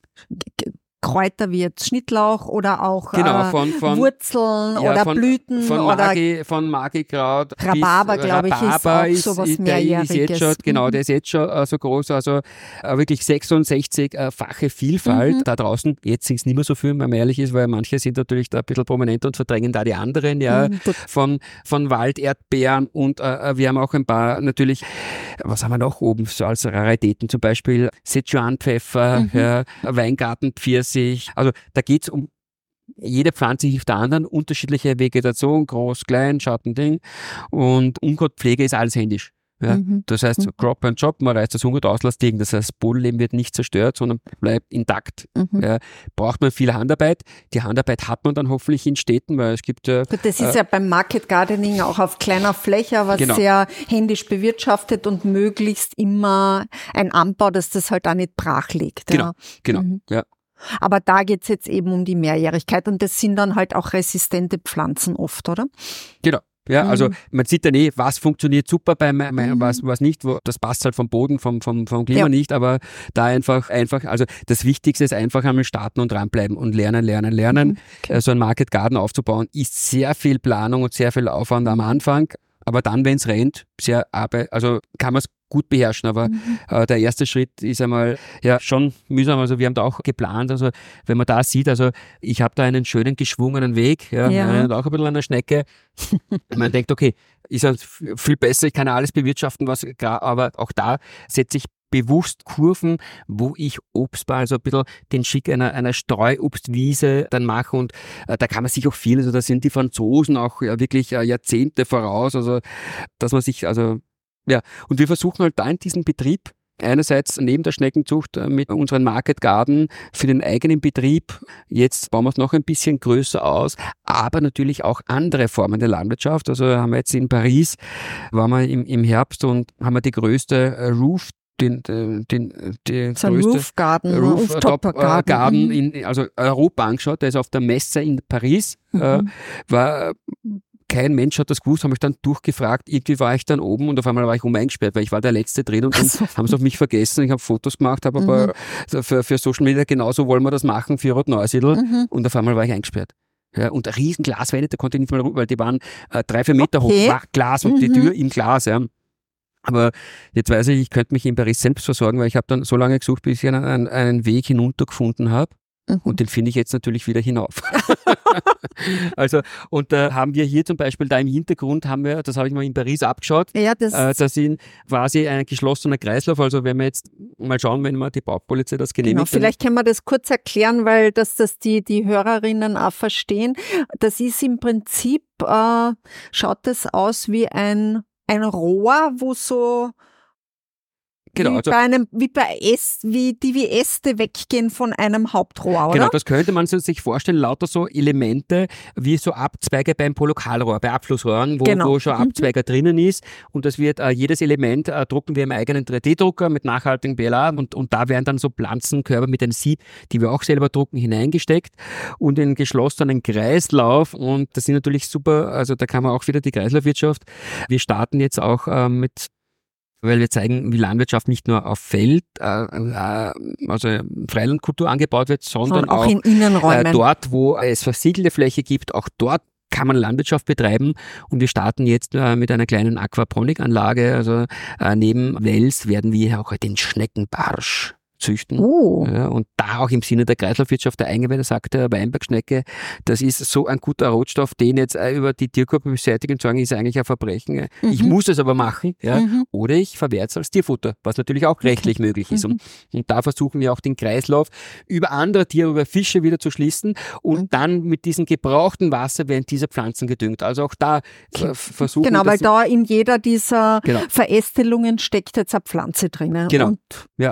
Kräuter wie jetzt Schnittlauch oder auch genau, von, von, Wurzeln ja, oder von, Blüten von oder Magi, von Magikraut. Rhabarber, glaube ich, ist auch ist, sowas ist, Mehrjähriges. Ist jetzt schon, genau, der ist jetzt schon äh, so groß, also äh, wirklich sechsundsechzig-fache Vielfalt mhm. da draußen. Jetzt sind es nicht mehr so viel, wenn man ehrlich ist, weil manche sind natürlich da ein bisschen prominenter und verdrängen da die anderen, ja, mhm. von, von Walderdbeeren und äh, wir haben auch ein paar natürlich, was haben wir noch oben so als Raritäten, zum Beispiel Sichuan-Pfeffer, mhm. ja, Weingartenpfirsich. Also da geht es um, jede Pflanze hilft der anderen, unterschiedliche Vegetation, groß, klein, Schattending und Unkrautpflege ist alles händisch. Ja, Mhm. das heißt, Mhm. Crop and Job, man reißt das Ungut aus, lässt liegen. Das heißt, das Bodenleben wird nicht zerstört, sondern bleibt intakt. Mhm. Ja, braucht man viel Handarbeit. Die Handarbeit hat man dann hoffentlich in Städten, weil es gibt ja... Gut, das ist äh, ja beim Market Gardening auch auf kleiner Fläche, aber Genau. sehr händisch bewirtschaftet und möglichst immer ein Anbau, dass das halt auch nicht brach liegt. Genau, Ja. genau. Mhm. Ja. Aber da geht's jetzt eben um die Mehrjährigkeit und das sind dann halt auch resistente Pflanzen oft, oder? Genau. Ja, Mhm. also man sieht dann eh, was funktioniert super bei mir, Mhm. was, was nicht, wo, das passt halt vom Boden, vom, vom, vom Klima Ja. nicht, aber da einfach, einfach, also das Wichtigste ist einfach einmal starten und dranbleiben und lernen, lernen, lernen. Mhm. Okay. Äh, So ein Market Garden aufzubauen, ist sehr viel Planung und sehr viel Aufwand am Anfang, aber dann, wenn es rennt, sehr Arbeit, also kann man es gut beherrschen, aber Mhm. äh, der erste Schritt ist einmal ja schon mühsam, also wir haben da auch geplant, also wenn man da sieht, also ich habe da einen schönen geschwungenen Weg, ja, Ja. erinnert auch ein bisschen an eine Schnecke. Man denkt, okay, ist ja viel besser, ich kann ja alles bewirtschaften, was gra- aber auch da setze ich bewusst Kurven, wo ich Obstbau, also ein bisschen den Schick einer, einer Streuobstwiese dann mache und äh, da kann man sich auch viel, also da sind die Franzosen auch ja, wirklich äh, Jahrzehnte voraus, also dass man sich, also ja, und wir versuchen halt da in diesem Betrieb einerseits neben der Schneckenzucht äh, mit unseren Market Garden für den eigenen Betrieb, jetzt bauen wir es noch ein bisschen größer aus, aber natürlich auch andere Formen der Landwirtschaft. Also haben wir jetzt in Paris, waren wir im, im Herbst und haben wir die größte äh, Roof, den, den, den, die So ein größte Roof Garden, Rooftop Rooftop äh, Garden. Garden Mhm. in also Europa angeschaut, der ist auf der Messe in Paris, äh, Mhm. war kein Mensch hat das gewusst, habe mich dann durchgefragt, irgendwie war ich dann oben und auf einmal war ich um eingesperrt, weil ich war der Letzte drin und dann So. haben sie auf mich vergessen, ich habe Fotos gemacht, habe aber für, für Social Media genauso wollen wir das machen für Rot Neusiedl Mhm. und auf einmal war ich eingesperrt. Ja, und eine riesen Glaswände, da konnte ich nicht mal rüber, weil die waren äh, drei, vier Meter Okay. hoch, war Glas und die Mhm. Tür im Glas, ja. Aber jetzt weiß ich, ich könnte mich in Paris selbst versorgen, weil ich habe dann so lange gesucht, bis ich einen, einen, einen Weg hinunter gefunden habe. Mhm. Und den finde ich jetzt natürlich wieder hinauf. Also, und da äh, haben wir hier zum Beispiel da im Hintergrund, haben wir, das habe ich mal in Paris abgeschaut, Ja, das äh, da sind quasi ein geschlossener Kreislauf. Also wenn wir jetzt mal schauen, wenn mal die Baupolizei das genehmigt. Genau, vielleicht können wir das kurz erklären, weil das, das die, die Hörerinnen auch verstehen. Das ist im Prinzip, äh, schaut das aus wie ein, ein Rohr, wo so Genau, wie also- bei einem, wie bei Äst, wie die wie Äste weggehen von einem Hauptrohr, oder? Genau, das könnte man so sich vorstellen, lauter so Elemente wie so Abzweige beim Polokalrohr, bei Abflussrohren, wo, Genau. wo schon Abzweiger drinnen ist. Und das wird, äh, jedes Element äh, drucken wir im eigenen drei D Drucker mit nachhaltigem B L A und, und da werden dann so Pflanzenkörper mit einem Sieb, die wir auch selber drucken, hineingesteckt und in geschlossenen Kreislauf. Und das sind natürlich super, also da kann man auch wieder die Kreislaufwirtschaft. Wir starten jetzt auch äh, mit weil wir zeigen, wie Landwirtschaft nicht nur auf Feld, äh, äh, also Freilandkultur angebaut wird, sondern Sondern auch auch in Innenräumen. äh, dort, wo es versiegelte Fläche gibt, auch dort kann man Landwirtschaft betreiben und wir starten jetzt äh, mit einer kleinen Aquaponikanlage, also äh, neben Wels werden wir auch den Schneckenbarsch züchten. Oh. Ja, und da auch im Sinne der Kreislaufwirtschaft der Eingeweide, sagt der Weinbergschnecke, das ist so ein guter Rohstoff, den jetzt äh, über die Tierkörper beseitigen zu sagen, ist eigentlich ein Verbrechen. Ich Mhm. muss es aber machen. Ja. Mhm. Oder ich verwehre es als Tierfutter, was natürlich auch rechtlich möglich ist. Mhm. Und, und da versuchen wir auch den Kreislauf über andere Tiere, über Fische wieder zu schließen und Mhm. dann mit diesem gebrauchten Wasser werden diese Pflanzen gedüngt. Also auch da äh, versuchen Genau, wir weil da in jeder dieser Genau. Verästelungen steckt jetzt eine Pflanze drinnen. Genau. Und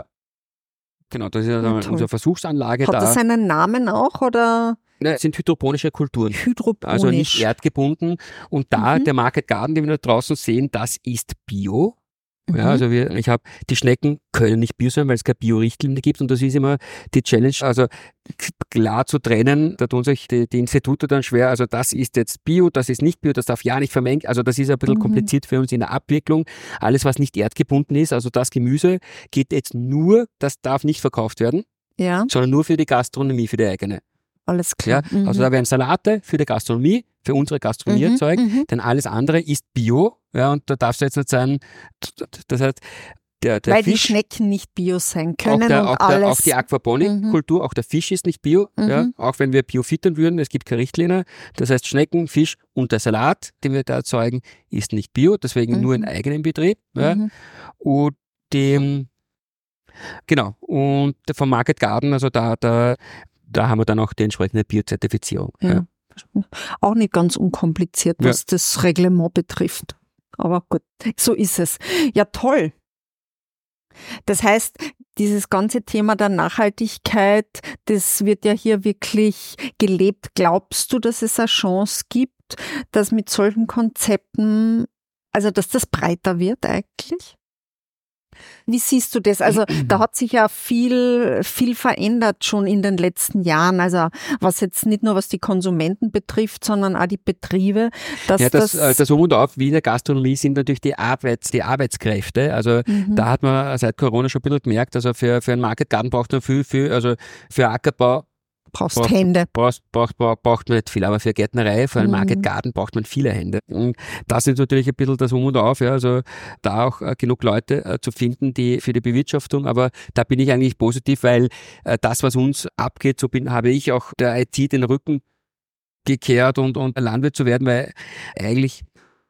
Genau, das ist ja Ja, toll. unsere Versuchsanlage hat da. das einen Namen auch oder Ne, es sind hydroponische Kulturen. hydroponisch? Also nicht erdgebunden. Und da Mhm. der Market Garden, den wir da draußen sehen, das ist Bio. Mhm. Ja, also wir, ich habe, die Schnecken können nicht Bio sein, weil es keine Bio-Richtlinie gibt und das ist immer die Challenge, also klar zu trennen, da tun sich die, die Institute dann schwer, also das ist jetzt Bio, das ist nicht Bio, das darf ja nicht vermengt, also das ist ein bisschen Mhm. kompliziert für uns in der Abwicklung. Alles, was nicht erdgebunden ist, also das Gemüse, geht jetzt nur, das darf nicht verkauft werden, Ja, sondern nur für die Gastronomie, für die eigene. alles Ja, klar. Mhm. also da werden Salate für die Gastronomie, für unsere Gastronomie Mhm, erzeugt, mhm. denn alles andere ist Bio, ja, und da darf es jetzt nicht sein, das heißt, der, der Weil die Fisch, Schnecken nicht bio sein auch, können der, und auch, alles. der, auch die Aquaponik-Kultur, auch der Fisch ist nicht Bio, Mhm. ja, auch wenn wir Bio füttern würden, es gibt keine Richtlinie, das heißt Schnecken, Fisch und der Salat, den wir da erzeugen, ist nicht Bio, deswegen Mhm. nur in eigenem Betrieb, ja, Mhm. und dem, genau, und vom Market Garden, also da, da, da haben wir dann auch die entsprechende Biozertifizierung. Ja. Ja. Auch nicht ganz unkompliziert, Ja. was das Reglement betrifft. Aber gut, so ist es. Ja, toll. Das heißt, dieses ganze Thema der Nachhaltigkeit, das wird ja hier wirklich gelebt. Glaubst du, dass es eine Chance gibt, dass mit solchen Konzepten, also dass das breiter wird eigentlich? Wie siehst du das? Also da hat sich ja viel, viel verändert schon in den letzten Jahren. Also was jetzt nicht nur was die Konsumenten betrifft, sondern auch die Betriebe. Dass ja, das, das, das Um und Auf wie in der Gastronomie sind natürlich die, Arbeits, die Arbeitskräfte. Also mhm. da hat man seit Corona schon ein bisschen gemerkt, also für, für einen Market Garden braucht man viel, viel, also für Ackerbau brauchst braucht, Hände. Brauchst, braucht, braucht, braucht man nicht viel, aber für Gärtnerei, für einen mhm. Market Garden braucht man viele Hände. Und das ist natürlich ein bisschen das Um und Auf, ja, also da auch äh, genug Leute äh, zu finden, die für die Bewirtschaftung, aber da bin ich eigentlich positiv, weil äh, das, was uns abgeht, so bin, habe ich auch der I T den Rücken gekehrt und, und Landwirt zu werden, weil eigentlich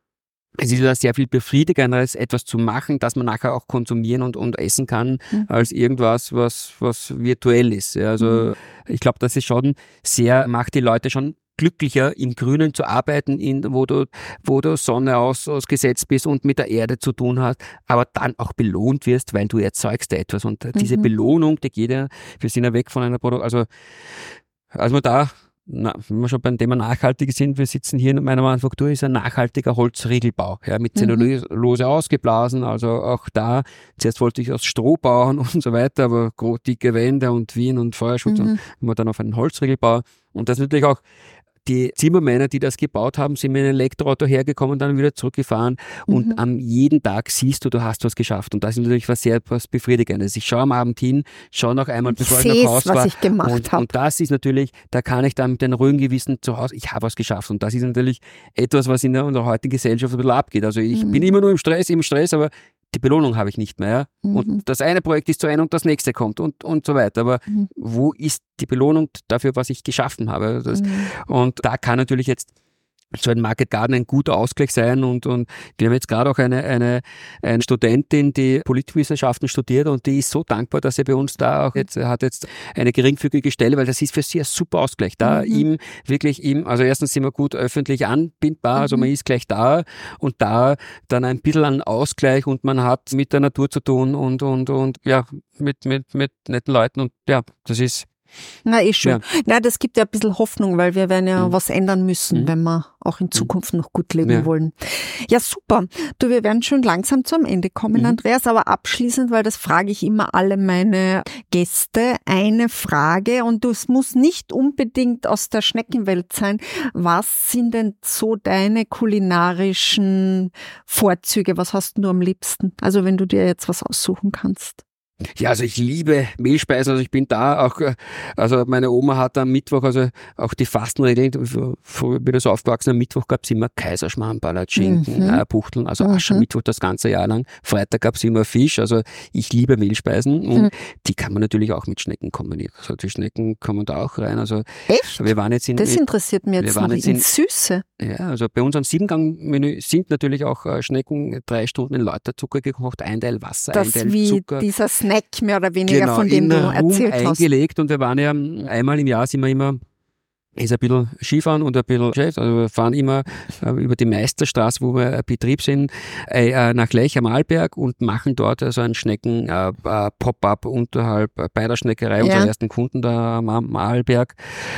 es ist ja sehr viel befriedigenderes, etwas zu machen, das man nachher auch konsumieren und, und essen kann, mhm. als irgendwas, was, was virtuell ist. Ja, also mhm. ich glaube, das ist schon sehr, macht die Leute schon glücklicher, im Grünen zu arbeiten, in, wo du, wo du Sonne aus, ausgesetzt bist und mit der Erde zu tun hast, aber dann auch belohnt wirst, weil du erzeugst etwas. Und mhm. diese Belohnung, die geht ja, wir sind ja weg von einer Produktion, also als wir da Na, wenn wir schon beim Thema nachhaltig sind, wir sitzen hier in meiner Manufaktur, ist ein nachhaltiger Holzriegelbau, ja, mit Zellulose mhm. ausgeblasen, also auch da, zuerst wollte ich aus Stroh bauen und so weiter, aber groß, dicke Wände und Wien und Feuerschutz mhm. und wir dann auf einen Holzriegelbau und das ist natürlich auch die Zimmermänner, die das gebaut haben, sind mit einem Elektroauto hergekommen und dann wieder zurückgefahren mhm. und am jeden Tag siehst du, du hast was geschafft und das ist natürlich was sehr was Befriedigendes. Ich schaue am Abend hin, schaue noch einmal, bevor ich nach Hause fahre was ich gemacht und, habe. Und das ist natürlich, da kann ich dann mit einem ruhigen Gewissen zu Hause, ich habe was geschafft und das ist natürlich etwas, was in der, in der heutigen Gesellschaft ein bisschen abgeht. Also ich mhm. bin immer nur im Stress, im Stress, aber die Belohnung habe ich nicht mehr. Ja? Mhm. Und das eine Projekt ist zu Ende und das nächste kommt und, und so weiter. Aber mhm. wo ist die Belohnung dafür, was ich geschaffen habe? Das, mhm. Und da kann natürlich jetzt so ein Market Garden ein guter Ausgleich sein und, und wir haben jetzt gerade auch eine, eine, eine Studentin, die Politikwissenschaften studiert und die ist so dankbar, dass sie bei uns da auch jetzt, hat jetzt eine geringfügige Stelle, weil das ist für sie ein super Ausgleich. Da mhm. ihm wirklich ihm, also erstens sind wir gut öffentlich anbindbar, mhm. also man ist gleich da und da dann ein bisschen an Ausgleich und man hat mit der Natur zu tun und, und, und ja, mit, mit, mit netten Leuten und ja, das ist Na, eh schon. Ja. Na, das gibt ja ein bisschen Hoffnung, weil wir werden ja mhm. was ändern müssen, mhm. wenn wir auch in Zukunft noch gut leben ja. wollen. Ja, super. Du, wir werden schon langsam zum Ende kommen, mhm. Andreas, aber abschließend, weil das frage ich immer alle meine Gäste, eine Frage und es muss nicht unbedingt aus der Schneckenwelt sein. Was sind denn so deine kulinarischen Vorzüge? Was hast du am liebsten? Also wenn du dir jetzt was aussuchen kannst. Ja, also ich liebe Mehlspeisen, also ich bin da auch, also meine Oma hat am Mittwoch, also auch die Fastenregeln, früher bin ich so aufgewachsen, am Mittwoch gab es immer Kaiserschmarrn, Palatschinken, mhm. Buchteln, also mhm. Aschermittwoch das ganze Jahr lang, Freitag gab es immer Fisch, also ich liebe Mehlspeisen und mhm. die kann man natürlich auch mit Schnecken kombinieren, also die Schnecken kommen da auch rein. Also echt? Wir waren jetzt in, das interessiert mich jetzt noch, jetzt in Süße. Ja, also bei unserem Siebengang-Menü sind natürlich auch Schnecken drei Stunden in Läuterzucker gekocht, ein Teil Wasser, das ein Teil wie Zucker. Dieser Snack mehr oder weniger, genau, von dem du erzählt hast. Eingelegt und wir waren ja einmal im Jahr, sind wir immer, ist ein bisschen Skifahren und ein bisschen Chef, also wir fahren immer äh, über die Meisterstraße, wo wir ein Betrieb sind, äh, nach Lech am Arlberg und machen dort also einen Schnecken äh, äh, Pop-up unterhalb bei der Schneckerei, ja. unserer ersten Kunden da am, am Arlberg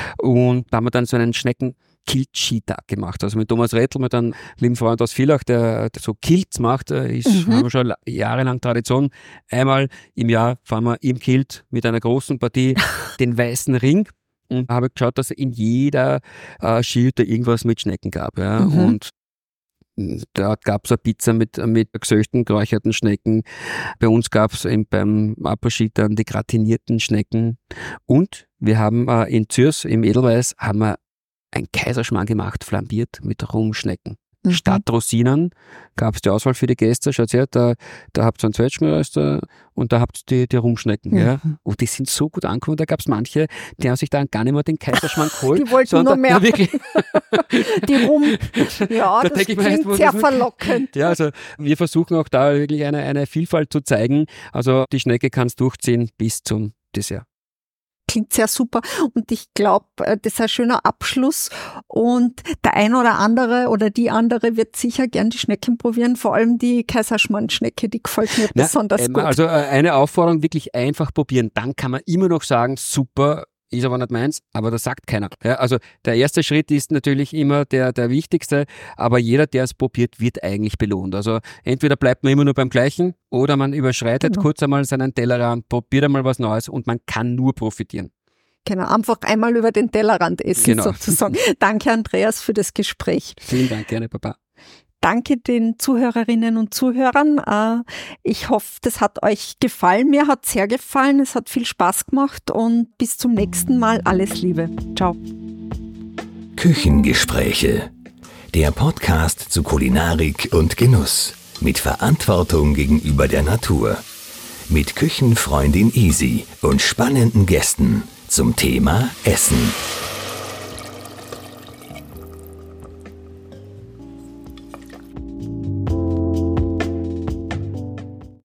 und da haben wir dann so einen Schnecken Kilt-Skitag gemacht. Also mit Thomas Rettel, mit einem lieben Freund aus Villach, der, der so Kilts macht, ist, mhm. haben wir schon jahrelang Tradition. Einmal im Jahr fahren wir im Kilt mit einer großen Partie den Weißen Ring und habe geschaut, dass in jeder äh, Skihütte irgendwas mit Schnecken gab. Ja. Mhm. Und da gab es eine Pizza mit, mit gesöchten, geräucherten Schnecken. Bei uns gab es beim Apres-Ski dann die gratinierten Schnecken. Und wir haben äh, in Zürs, im Edelweiß, haben wir ein Kaiserschmarrn gemacht, flambiert mit Rumschnecken. Mhm. Statt Rosinen gab es die Auswahl für die Gäste. Schaut her, da, da habt ihr einen Zwetschgenröster und da habt ihr die, die Rumschnecken. Mhm. Ja. Und die sind so gut angekommen. Da gab es manche, die haben sich dann gar nicht mehr den Kaiserschmarrn geholt. Die wollten sondern, nur mehr. Ja, wirklich. Die Rum. Ja, da das klingt mir, sehr verlockend. Ja, also wir versuchen auch da wirklich eine, eine Vielfalt zu zeigen. Also die Schnecke kannst durchziehen bis zum Dessert. klingt sehr super und ich glaube, das ist ein schöner Abschluss und der ein oder andere oder die andere wird sicher gern die Schnecken probieren, vor allem die Kaiserschmarrn-Schnecke, die gefällt mir Na, besonders ähm, gut. Also eine Aufforderung, wirklich einfach probieren, dann kann man immer noch sagen, super, ist aber nicht meins, aber das sagt keiner. Ja, also der erste Schritt ist natürlich immer der, der wichtigste, aber jeder, der es probiert, wird eigentlich belohnt. Also entweder bleibt man immer nur beim Gleichen oder man überschreitet genau. kurz einmal seinen Tellerrand, probiert einmal was Neues und man kann nur profitieren. Genau, einfach einmal über den Tellerrand essen genau. sozusagen. Danke Andreas für das Gespräch. Vielen Dank, gerne Papa. Danke den Zuhörerinnen und Zuhörern. Ich hoffe, das hat euch gefallen. Mir hat es sehr gefallen. Es hat viel Spaß gemacht und bis zum nächsten Mal. Alles Liebe. Ciao. Küchengespräche. Der Podcast zu Kulinarik und Genuss. Mit Verantwortung gegenüber der Natur. Mit Küchenfreundin Easy und spannenden Gästen zum Thema Essen.